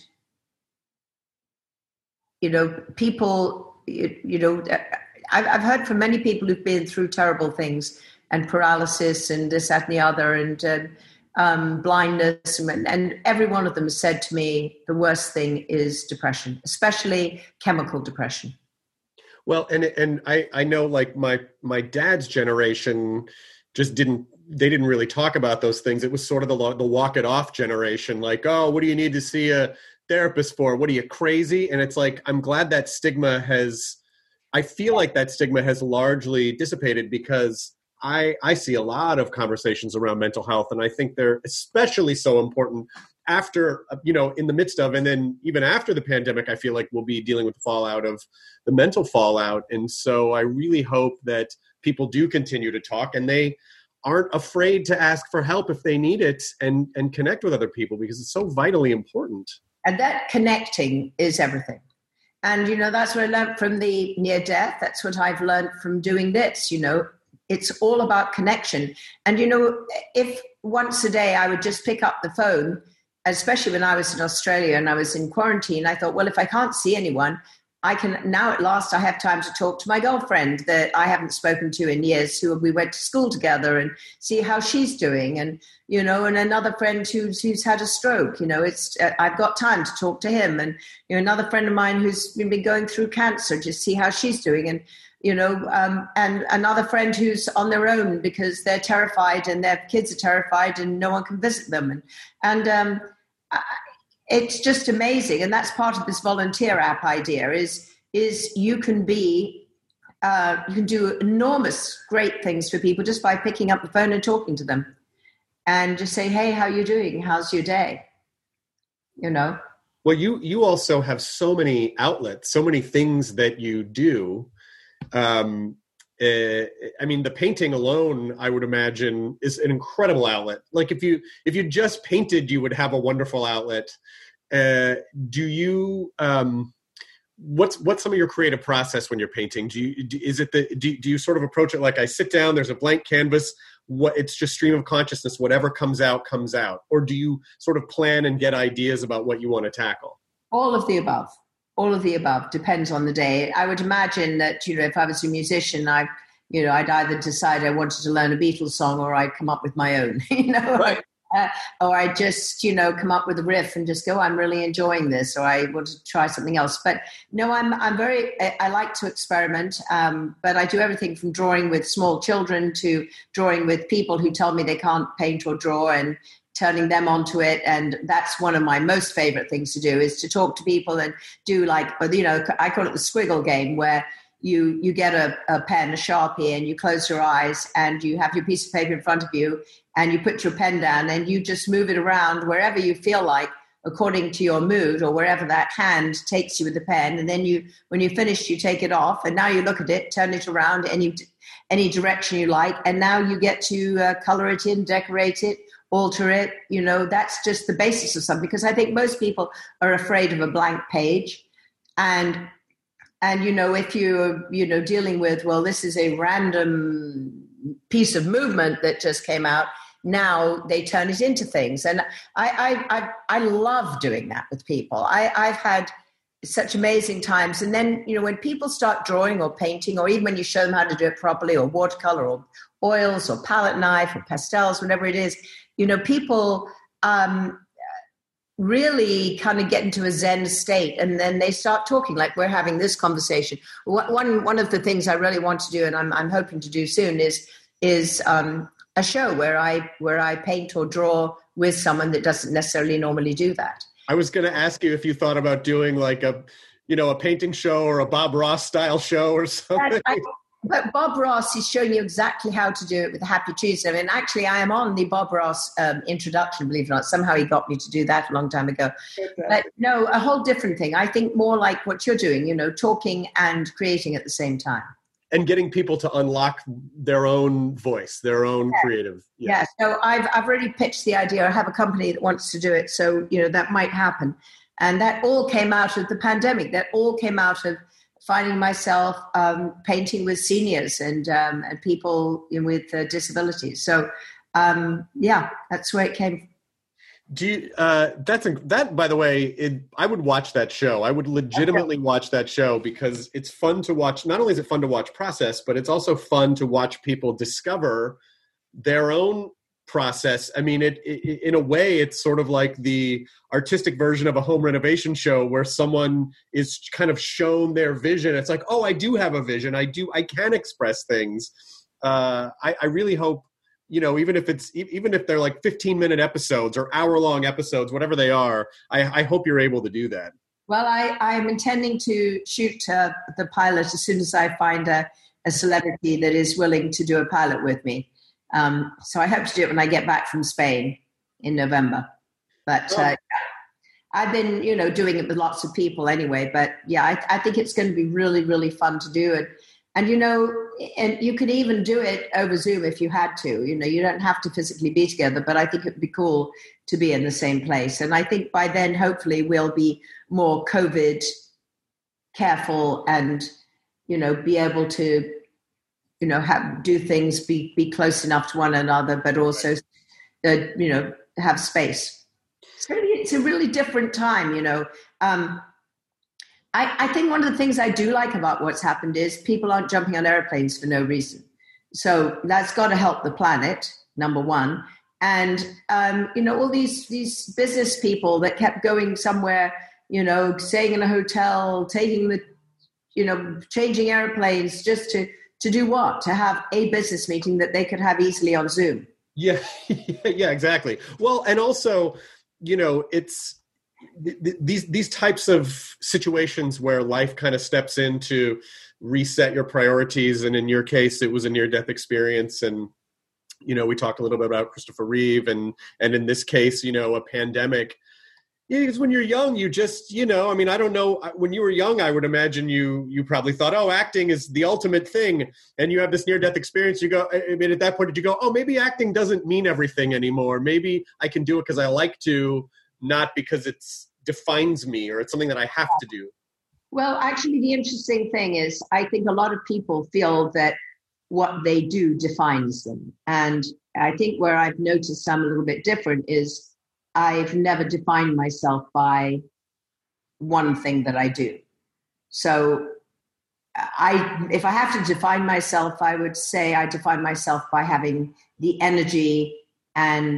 people, I've heard from many people who've been through terrible things, and paralysis and this, that, and the other, and blindness. And every one of them has said to me, the worst thing is depression, especially chemical depression. Well, and I know, like my dad's generation just didn't really talk about those things. It was sort of the walk it off generation. Like, oh, what do you need to see a therapist for? What are you, crazy? And it's like, I'm glad that I feel like that stigma has largely dissipated, because I see a lot of conversations around mental health, and I think they're especially so important after, in the midst of, and then even after the pandemic. I feel like we'll be dealing with the fallout of the mental fallout. And so I really hope that people do continue to talk, and they aren't afraid to ask for help if they need it, and connect with other people, because it's so vitally important. And that connecting is everything. And, that's what I learned from the near death. That's what I've learned from doing this. It's all about connection. And, if once a day I would just pick up the phone, especially when I was in Australia and I was in quarantine, I thought, well, if I can't see anyone, I can now, at last, I have time to talk to my girlfriend that I haven't spoken to in years, who we went to school together, and see how she's doing. And, and another friend who's had a stroke, I've got time to talk to him. And, another friend of mine who's been going through cancer, just see how she's doing. And, and another friend who's on their own because they're terrified and their kids are terrified and no one can visit them. And it's just amazing. And that's part of this volunteer app idea is you can be, you can do enormous great things for people just by picking up the phone and talking to them and just say, hey, how are you doing? How's your day? Well, you also have so many outlets, so many things that you do. The painting alone, I would imagine, is an incredible outlet. Like if you just painted, you would have a wonderful outlet. Do you, what's some of your creative process when you're painting? Do you sort of approach it like, I sit down, there's a blank canvas. what it's just stream of consciousness, whatever comes out, or do you sort of plan and get ideas about what you want to tackle? All of the above. All of the above. Depends on the day. I would imagine that, if I was a musician, I'd either decide I wanted to learn a Beatles song, or I'd come up with my own, Right. Or I just, come up with a riff and just go, I'm really enjoying this, or I want to try something else. But no, I like to experiment, but I do everything from drawing with small children to drawing with people who tell me they can't paint or draw, and turning them onto it. And that's one of my most favorite things to do, is to talk to people and do I call it the squiggle game, where you get a pen, a Sharpie, and you close your eyes and you have your piece of paper in front of you and you put your pen down and you just move it around wherever you feel like, according to your mood, or wherever that hand takes you with the pen. And then when you finish, you take it off, and now you look at it, turn it around any direction you like. And now you get to color it in, decorate it, alter it. That's just the basis of something, because I think most people are afraid of a blank page. And if you're, dealing with, well, this is a random piece of movement that just came out, now they turn it into things. And I love doing that with people. I've had such amazing times. And then, when people start drawing or painting, or even when you show them how to do it properly, or watercolor or oils or palette knife or pastels, whatever it is, people really kind of get into a Zen state, and then they start talking like we're having this conversation. One of the things I really want to do, and I'm hoping to do soon, is a show where I paint or draw with someone that doesn't necessarily normally do that. I was going to ask you if you thought about doing like a painting show or a Bob Ross style show or something. But Bob Ross is showing you exactly how to do it with a Happy Tuesday. I mean, actually, I am on the Bob Ross introduction, believe it or not. Somehow he got me to do that a long time ago. Okay. But no, a whole different thing. I think more like what you're doing, talking and creating at the same time. And getting people to unlock their own voice, their own creative. Yeah. So I've already pitched the idea. I have a company that wants to do it. So, that might happen. And that all came out of the pandemic. That all came out of finding myself painting with seniors and people with disabilities. So, that's where it came from. Do you, that, by the way, I would watch that show. I would legitimately watch that show, because it's fun to watch. Not only is it fun to watch process, but it's also fun to watch people discover their own process. I mean, in a way, it's sort of like the artistic version of a home renovation show, where someone is kind of shown their vision. It's like, oh, I do have a vision. I can express things. I really hope, even if they're like 15-minute episodes or hour-long episodes, whatever they are, I hope you're able to do that. Well, I'm intending to shoot the pilot as soon as I find a celebrity that is willing to do a pilot with me. So I hope to do it when I get back from Spain in November. But I've been, doing it with lots of people anyway. But yeah, I think it's going to be really, really fun to do it. And, and you could even do it over Zoom if you had to. You don't have to physically be together, but I think it would be cool to be in the same place. And I think by then, hopefully, we'll be more COVID careful and, be able to, do things, be close enough to one another, but also, have space. It's a really different time, I think one of the things I do like about what's happened is people aren't jumping on airplanes for no reason. So that's got to help the planet, number one. And, all these business people that kept going somewhere, staying in a hotel, taking changing airplanes just to do what? To have a business meeting that they could have easily on Zoom. Yeah, yeah, exactly. Well, and also, it's these types of situations where life kind of steps in to reset your priorities. And in your case, it was a near-death experience. And, we talked a little bit about Christopher Reeve and in this case, a pandemic. Yeah, because when you're young, you just, I don't know. When you were young, I would imagine you probably thought, oh, acting is the ultimate thing. And you have this near-death experience. You go, at that point, did you go, oh, maybe acting doesn't mean everything anymore. Maybe I can do it because I like to, not because it defines me or it's something that I have to do. Well, actually, the interesting thing is I think a lot of people feel that what they do defines them. And I think where I've noticed I'm a little bit different is I've never defined myself by one thing that I do. So if I have to define myself, I would say I define myself by having the energy and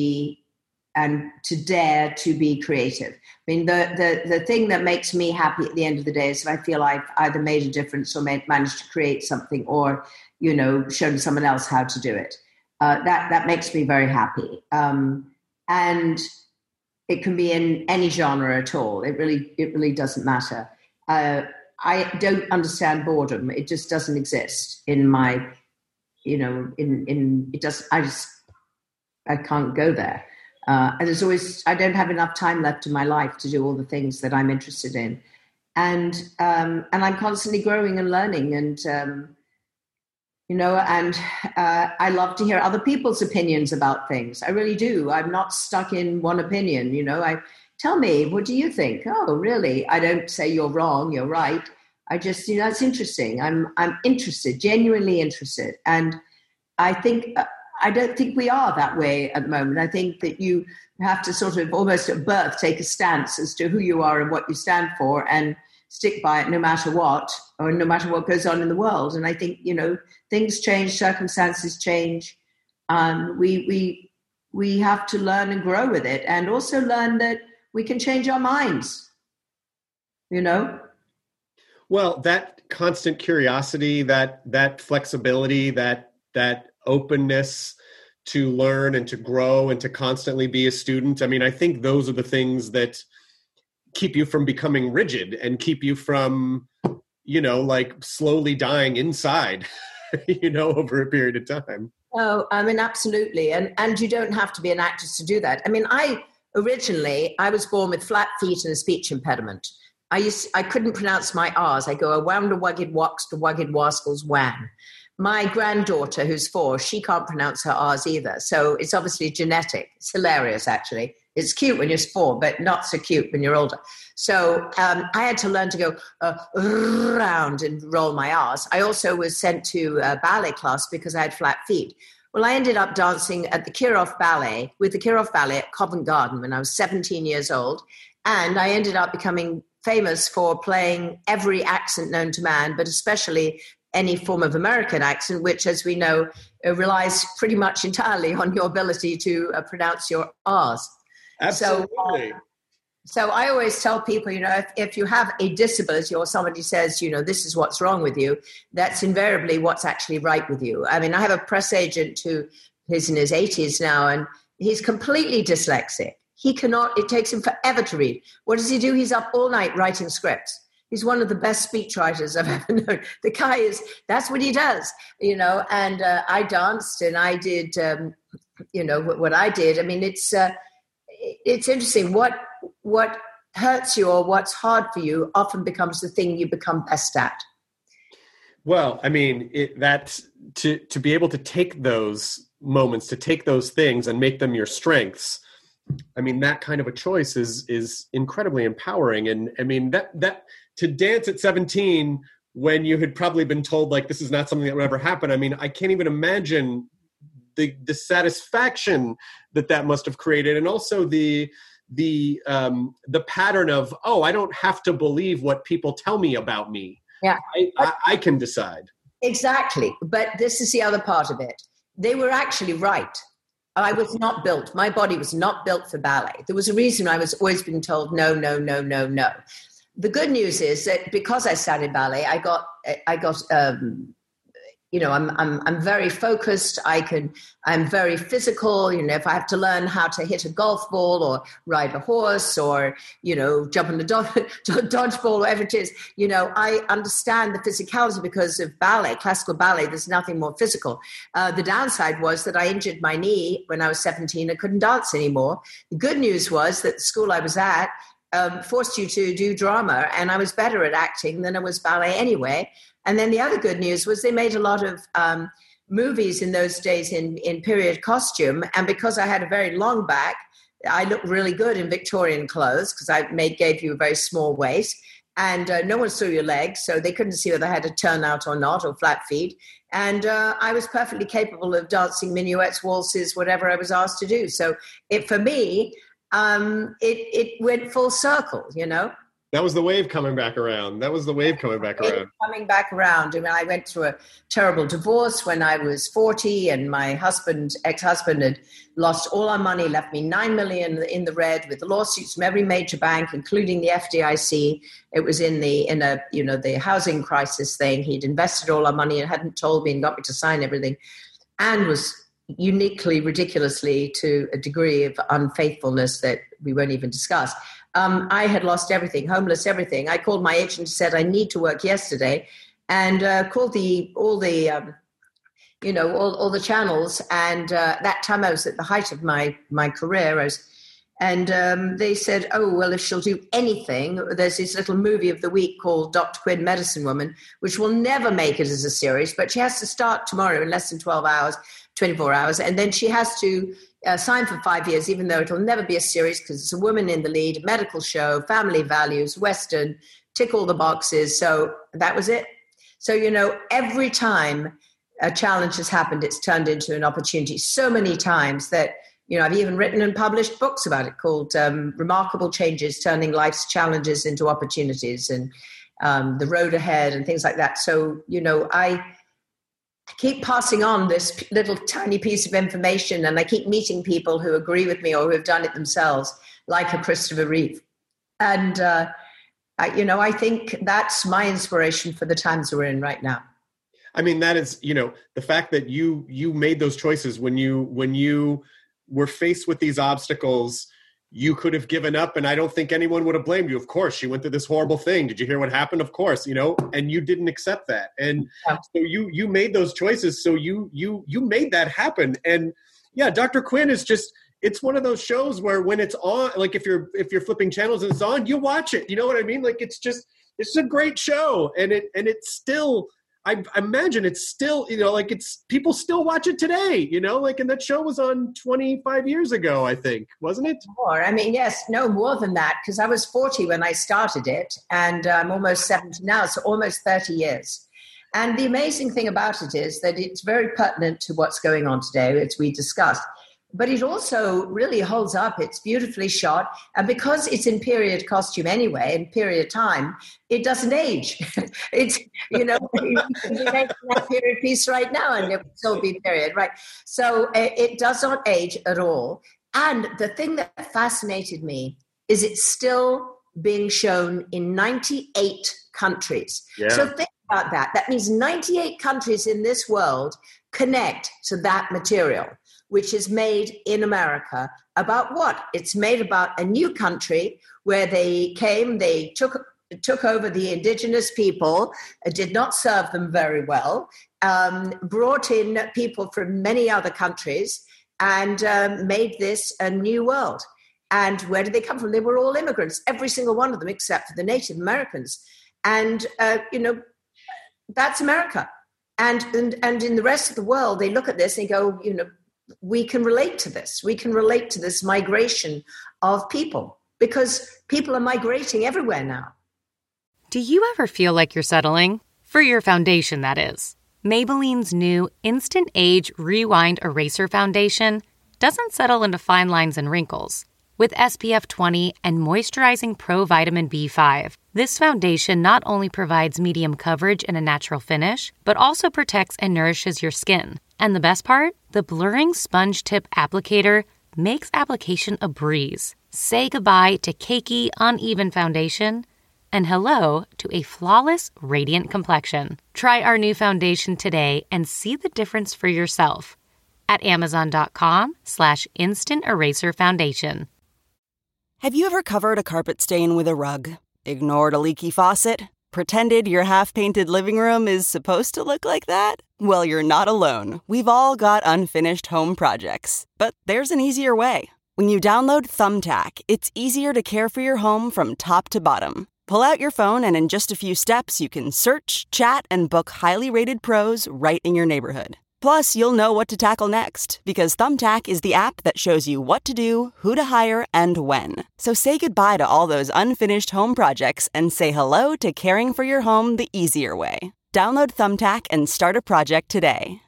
to dare to be creative. I mean, the thing that makes me happy at the end of the day is if I feel I've either made a difference or managed to create something or, shown someone else how to do it. That makes me very happy. And it can be in any genre at all. It really doesn't matter. I don't understand boredom. It just doesn't exist in my, it does. I can't go there. And I don't have enough time left in my life to do all the things that I'm interested in. And I'm constantly growing and learning and I love to hear other people's opinions about things. I really do. I'm not stuck in one opinion. Tell me, what do you think? Oh, really? I don't say you're wrong, you're right. I just, it's interesting. I'm interested, genuinely interested. And I don't think we are that way at the moment. I think that you have to sort of almost at birth take a stance as to who you are and what you stand for and stick by it no matter what, or no matter what goes on in the world. And I think, things change, circumstances change. We have to learn and grow with it, and also learn that we can change our minds, Well, that constant curiosity, that flexibility, that openness to learn and to grow and to constantly be a student. I mean, I think those are the things that keep you from becoming rigid and keep you from, slowly dying inside, over a period of time. Oh, I mean, absolutely. And you don't have to be an actress to do that. I mean, I was born with flat feet and a speech impediment. I couldn't pronounce my R's. I go a wamda wugged wox to wugged waskels wham. My granddaughter, who's 4, she can't pronounce her R's either. So it's obviously genetic. It's hilarious, actually. It's cute when you're 4, but not so cute when you're older. So I had to learn to go round and roll my R's. I also was sent to ballet class because I had flat feet. Well, I ended up dancing at the Kirov Ballet, with the Kirov Ballet at Covent Garden when I was 17 years old. And I ended up becoming famous for playing every accent known to man, but especially any form of American accent, which, as we know, relies pretty much entirely on your ability to pronounce your R's. Absolutely. So I always tell people, if you have a disability or somebody says, this is what's wrong with you, that's invariably what's actually right with you. I mean, I have a press agent who is in his 80s now, and he's completely dyslexic. It takes him forever to read. What does he do? He's up all night writing scripts. He's one of the best speechwriters I've ever known. The guy that's what he does, and I danced and I did, what I did. I mean, it's interesting. What hurts you or what's hard for you often becomes the thing you become best at. Well, I mean, to be able to take those moments, to take those things and make them your strengths, I mean, that kind of a choice is incredibly empowering. And I mean, that to dance at 17 when you had probably been told like this is not something that would ever happen. I mean, I can't even imagine the satisfaction that must have created, and also the pattern of, oh, I don't have to believe what people tell me about me. Yeah, I can decide. Exactly. But this is the other part of it. They were actually right. I was not built. My body was not built for ballet. There was a reason I was always being told no, no, no, no, no. The good news is that because I studied ballet, I'm very focused. I'm very physical. If I have to learn how to hit a golf ball or ride a horse or, jump on the dodgeball, whatever it is, I understand the physicality because of ballet, classical ballet. There's nothing more physical. The downside was that I injured my knee when I was 17. I couldn't dance anymore. The good news was that the school I was at forced you to do drama, and I was better at acting than I was ballet anyway. And then the other good news was they made a lot of movies in those days in period costume. And because I had a very long back, I looked really good in Victorian clothes because I gave you a very small waist. And no one saw your legs, so they couldn't see whether I had a turnout or not, or flat feet. And I was perfectly capable of dancing minuets, waltzes, whatever I was asked to do. So for me, it went full circle, you know. That was the wave coming back around. Coming back around. I mean, I went through a terrible divorce when I was 40, and my ex-husband had lost all our money, left me $9 million in the red with lawsuits from every major bank, including the FDIC. It was in the housing crisis thing. He'd invested all our money and hadn't told me and got me to sign everything, and was uniquely, ridiculously, to a degree of unfaithfulness that we won't even discuss. I had lost everything, homeless, everything. I called my agent and said, I need to work yesterday, and called all the channels. And that time I was at the height of my career. They said, oh, well, if she'll do anything, there's this little movie of the week called Dr. Quinn, Medicine Woman, which will never make it as a series, but she has to start tomorrow in less than 24 hours. And then she has to sign for 5 years, even though it'll never be a series because it's a woman in the lead, medical show, family values, Western, tick all the boxes. So that was it. So, every time a challenge has happened, it's turned into an opportunity so many times that, I've even written and published books about it called Remarkable Changes, Turning Life's Challenges into Opportunities, and The Road Ahead and things like that. So, I keep passing on this little tiny piece of information, and I keep meeting people who agree with me or who have done it themselves, like a Christopher Reeve. And, I think that's my inspiration for the times we're in right now. I mean, that is, the fact that you made those choices when you were faced with these obstacles. You could have given up, and I don't think anyone would have blamed you. Of course, she went through this horrible thing. Did you hear what happened? Of course, and you didn't accept that. And so you made those choices. So you made that happen. And yeah, Dr. Quinn is just, it's one of those shows where when it's on, like if you're flipping channels and it's on, you watch it. You know what I mean? Like it's a great show. And it's still, I imagine it's still, it's people still watch it today, and that show was on 25 years ago, I think, wasn't it? More. I mean, yes, no, more than that, because I was 40 when I started it, and I'm almost 70 now, so almost 30 years. And the amazing thing about it is that it's very pertinent to what's going on today, as we discussed. But it also really holds up. It's beautifully shot. And because it's in period costume anyway, in period time, it doesn't age. It's, you can be making that period piece right now and it would still be period, right? So it does not age at all. And the thing that fascinated me is it's still being shown in 98 countries. Yeah. So think about that. That means 98 countries in this world connect to that material, which is made in America. About what? It's made about a new country where they came, they took over the indigenous people, did not serve them very well, brought in people from many other countries, and made this a new world. And where did they come from? They were all immigrants, every single one of them, except for the Native Americans. And, that's America. And in the rest of the world, they look at this and they go, we can relate to this. We can relate to this migration of people because people are migrating everywhere now. Do you ever feel like you're settling? For your foundation, that is. Maybelline's new Instant Age Rewind Eraser Foundation doesn't settle into fine lines and wrinkles. With SPF 20 and moisturizing Pro Vitamin B5, this foundation not only provides medium coverage and a natural finish, but also protects and nourishes your skin. And the best part? The blurring sponge tip applicator makes application a breeze. Say goodbye to cakey, uneven foundation and hello to a flawless, radiant complexion. Try our new foundation today and see the difference for yourself at Amazon.com/Instant Eraser Foundation. Have you ever covered a carpet stain with a rug? Ignored a leaky faucet? Pretended your half-painted living room is supposed to look like that? Well, you're not alone. We've all got unfinished home projects. But there's an easier way. When you download Thumbtack, it's easier to care for your home from top to bottom. Pull out your phone and in just a few steps, you can search, chat, and book highly rated pros right in your neighborhood. Plus, you'll know what to tackle next because Thumbtack is the app that shows you what to do, who to hire, and when. So say goodbye to all those unfinished home projects and say hello to caring for your home the easier way. Download Thumbtack and start a project today.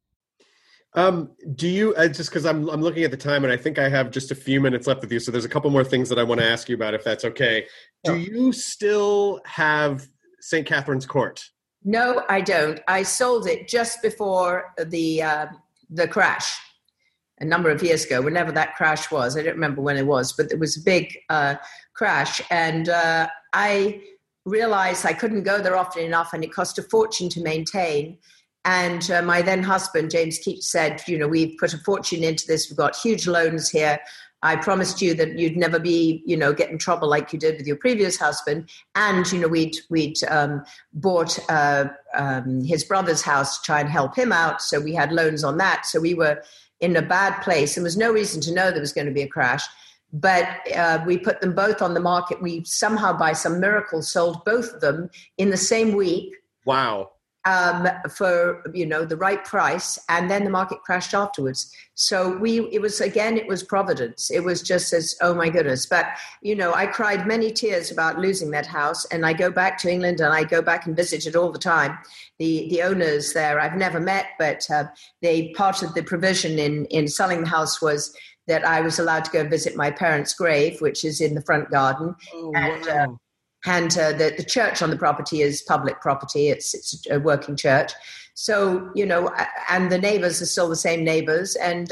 Do you, just because I'm looking at the time and I think I have just a few minutes left with you, so there's a couple more things that I want to ask you about if that's okay. Do you still have St. Catherine's Court? No, I don't. I sold it just before the crash a number of years ago, whenever that crash was. I don't remember when it was, but it was a big crash. And I realized I couldn't go there often enough, and it cost a fortune to maintain. And my then husband, James Keats, said, we've put a fortune into this. We've got huge loans here. I promised you that you'd never be, get in trouble like you did with your previous husband. And, we'd bought his brother's house to try and help him out. So we had loans on that. So we were in a bad place. There was no reason to know there was going to be a crash. But we put them both on the market. We somehow, by some miracle, sold both of them in the same week. Wow. For the right price, and then the market crashed afterwards. So it was providence. It was just as, oh my goodness. But I cried many tears about losing that house, and I go back to England and I go back and visit it all the time. The owners there I've never met, but part of the provision in selling the house was that I was allowed to go visit my parents' grave, which is in the front garden. Oh, and, wow. And the church on the property is public property. It's a working church. So, and the neighbors are still the same neighbors. And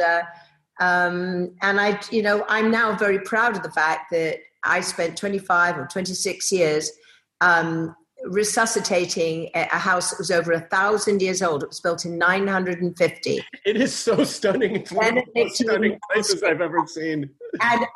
I'm now very proud of the fact that I spent 25 or 26 years resuscitating a house that was over 1,000 years old. It was built in 950. It is so stunning. It's one of the most stunning places I've ever seen. And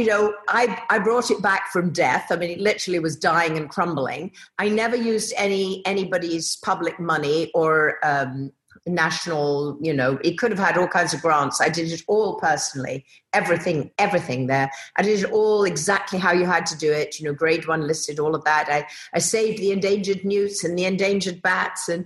I brought it back from death. I mean, it literally was dying and crumbling. I never used anybody's public money or national, it could have had all kinds of grants. I did it all personally, everything there. I did it all exactly how you had to do it, grade 1 listed, all of that. I saved the endangered newts and the endangered bats and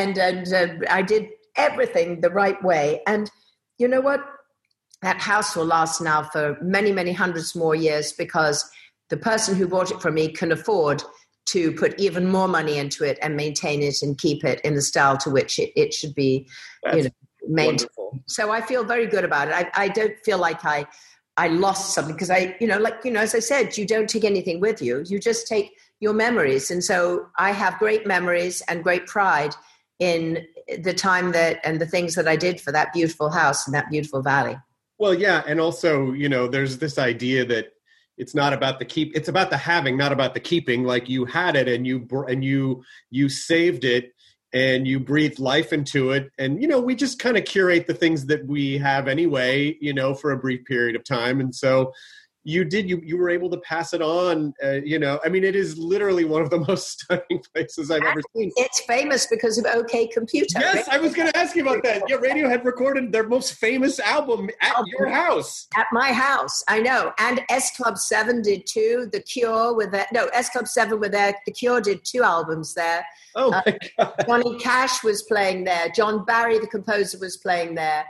I did everything the right way. And you know what? That house will last now for many, many hundreds more years because the person who bought it from me can afford to put even more money into it and maintain it and keep it in the style to which it should be, maintained. So I feel very good about it. I don't feel like I lost something because as I said, you don't take anything with you. You just take your memories. And so I have great memories and great pride in the time and the things that I did for that beautiful house in that beautiful valley. Well, yeah. And also, there's this idea that it's not about it's about the having, not about the keeping. Like you had it and you saved it and you breathed life into it. And, we just kind of curate the things that we have anyway, for a brief period of time. And so you were able to pass it on, it is literally one of the most stunning places I've ever seen. It's famous because of OK Computer. Yes, right? I was going to ask you about that. Yeah, Radiohead recorded their most famous album at your house. At my house, I know. And S Club 7 did too. The Cure S Club 7 were there. The Cure did 2 albums there. Oh my God. Johnny Cash was playing there. John Barry, the composer, was playing there.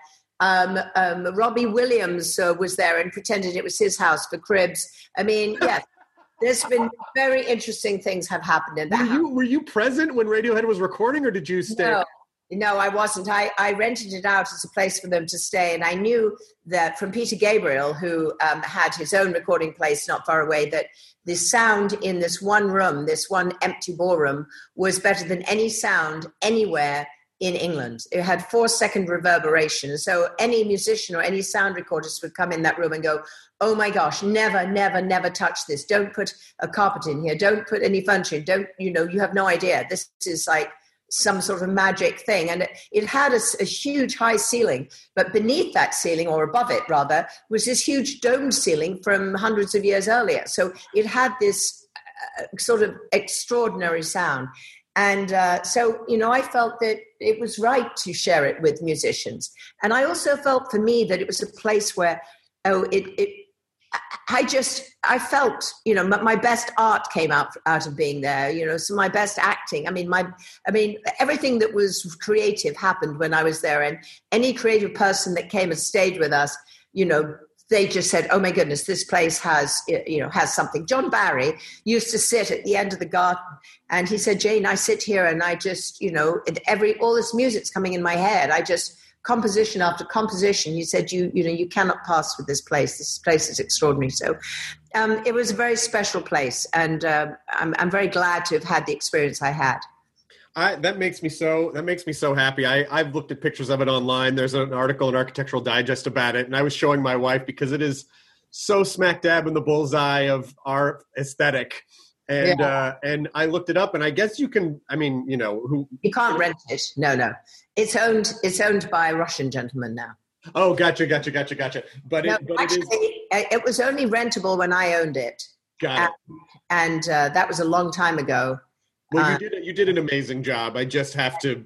Robbie Williams was there and pretended it was his house for Cribs. I mean, yes, there's been very interesting things have happened in that house. Were you present when Radiohead was recording, or did you stay? No, I wasn't. I rented it out as a place for them to stay, and I knew that from Peter Gabriel, who had his own recording place not far away, that the sound in this one room, this one empty ballroom, was better than any sound anywhere in England. It had 4-second reverberation. So any musician or any sound recordist would come in that room and go, oh my gosh, never, never, never touch this. Don't put a carpet in here. Don't put any furniture. You have no idea. This is like some sort of magic thing. And it had a huge high ceiling, but beneath that ceiling, or above it rather, was this huge dome ceiling from hundreds of years earlier. So it had this sort of extraordinary sound. And so, I felt that it was right to share it with musicians. And I also felt for me that it was a place where, I felt, my best art came out of being there, so my best acting. I mean, everything that was creative happened when I was there, and any creative person that came and stayed with us, they just said, oh my goodness, this place has something. John Barry used to sit at the end of the garden, and he said, Jane, I sit here and I just, all this music's coming in my head. Composition after composition. He said, you cannot pass with this place. This place is extraordinary. So it was a very special place, and I'm very glad to have had the experience I had. That makes me so happy. I've looked at pictures of it online. There's an article in Architectural Digest about it, and I was showing my wife because it is so smack dab in the bullseye of our aesthetic. And and I looked it up, and I guess you can. I mean, you can't rent it. No. It's owned by a Russian gentleman now. Oh, gotcha. But it was only rentable when I owned it. Got it. And that was a long time ago. Well, you did an amazing job. I just have to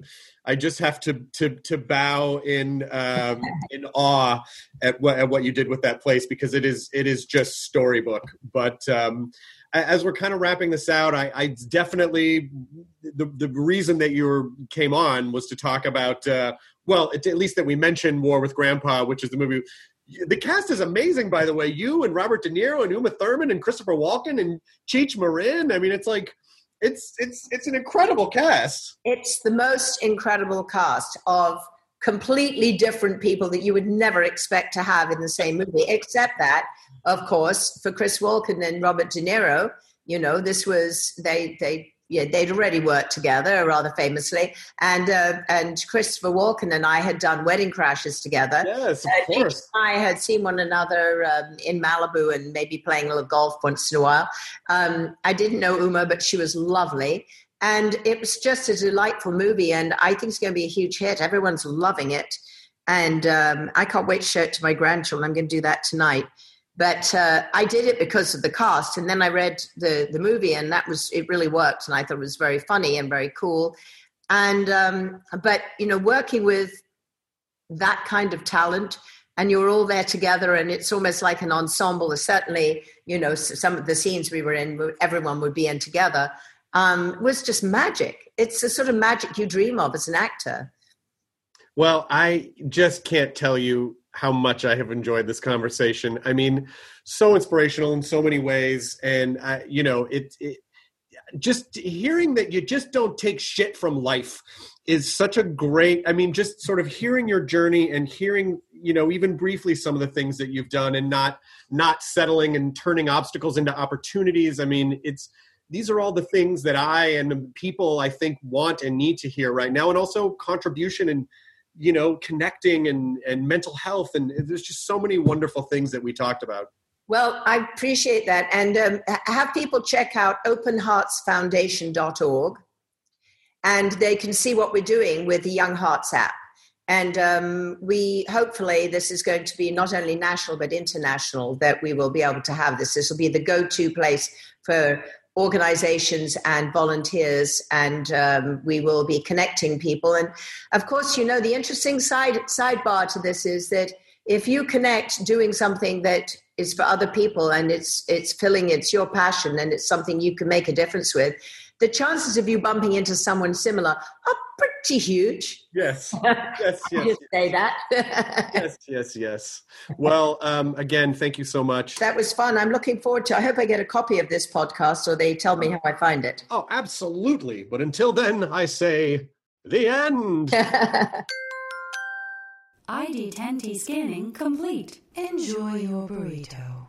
bow in awe at what you did with that place, because it is just storybook. But as we're kind of wrapping this out, I definitely the reason that you came on was to talk about at least that we mentioned War with Grandpa, which is the movie. The cast is amazing, by the way. You and Robert De Niro and Uma Thurman and Christopher Walken and Cheech Marin. I mean, it's like. It's an incredible cast. It's the most incredible cast of completely different people that you would never expect to have in the same movie, except that, of course, for Chris Walken and Robert De Niro, this was they'd already worked together rather famously, and Christopher Walken and I had done Wedding Crashers together. Yes, of course. I had seen one another in Malibu and maybe playing a little golf once in a while. I didn't know Uma, but she was lovely, and it was just a delightful movie. And I think it's going to be a huge hit. Everyone's loving it, and I can't wait to show it to my grandchildren. I'm going to do that tonight. But I did it because of the cast, and then I read the movie, and it really worked, and I thought it was very funny and very cool. And but working with that kind of talent, and you're all there together, and it's almost like an ensemble. Certainly, some of the scenes we were in, everyone would be in together, was just magic. It's the sort of magic you dream of as an actor. Well, I just can't tell you how much I have enjoyed this conversation. I mean, so inspirational in so many ways. And, just hearing that you just don't take shit from life is such a great, just sort of hearing your journey and hearing, even briefly some of the things that you've done, and not settling and turning obstacles into opportunities. I mean, these are all the things that I and people I think want and need to hear right now. And also contribution and, connecting and mental health. And there's just so many wonderful things that we talked about. Well, I appreciate that. And have people check out openheartsfoundation.org, and they can see what we're doing with the Young Hearts app. And hopefully this is going to be not only national, but international, that we will be able to have this. This will be the go-to place for organizations and volunteers, and we will be connecting people. And of course, the interesting sidebar to this is that if you connect doing something that is for other people, and it's your passion, and it's something you can make a difference with, the chances of you bumping into someone similar are pretty huge. Yes. Just say that. Yes. Well, again, thank you so much. That was fun. I'm looking forward to, I hope I get a copy of this podcast, or they tell me how I find it. Oh, absolutely. But until then, I say the end. ID10T scanning complete. Enjoy your burrito.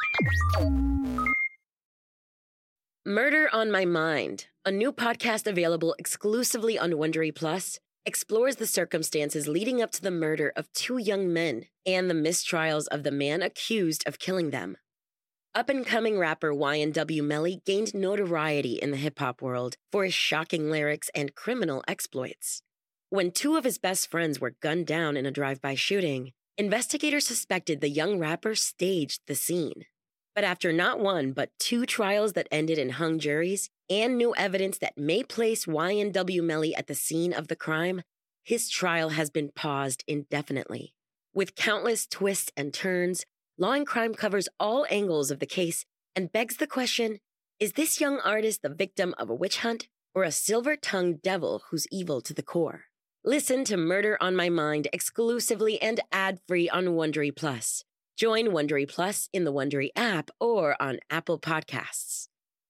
Murder on My Mind, a new podcast available exclusively on Wondery Plus, explores the circumstances leading up to the murder of two young men and the mistrials of the man accused of killing them. Up-and-coming rapper YNW Melly gained notoriety in the hip-hop world for his shocking lyrics and criminal exploits. When two of his best friends were gunned down in a drive-by shooting, investigators suspected the young rapper staged the scene. But after not one, but two trials that ended in hung juries and new evidence that may place YNW Melly at the scene of the crime, his trial has been paused indefinitely. With countless twists and turns, Law & Crime covers all angles of the case and begs the question, is this young artist the victim of a witch hunt or a silver-tongued devil who's evil to the core? Listen to Murder on My Mind exclusively and ad-free on Wondery Plus. Join Wondery Plus in the Wondery app or on Apple Podcasts.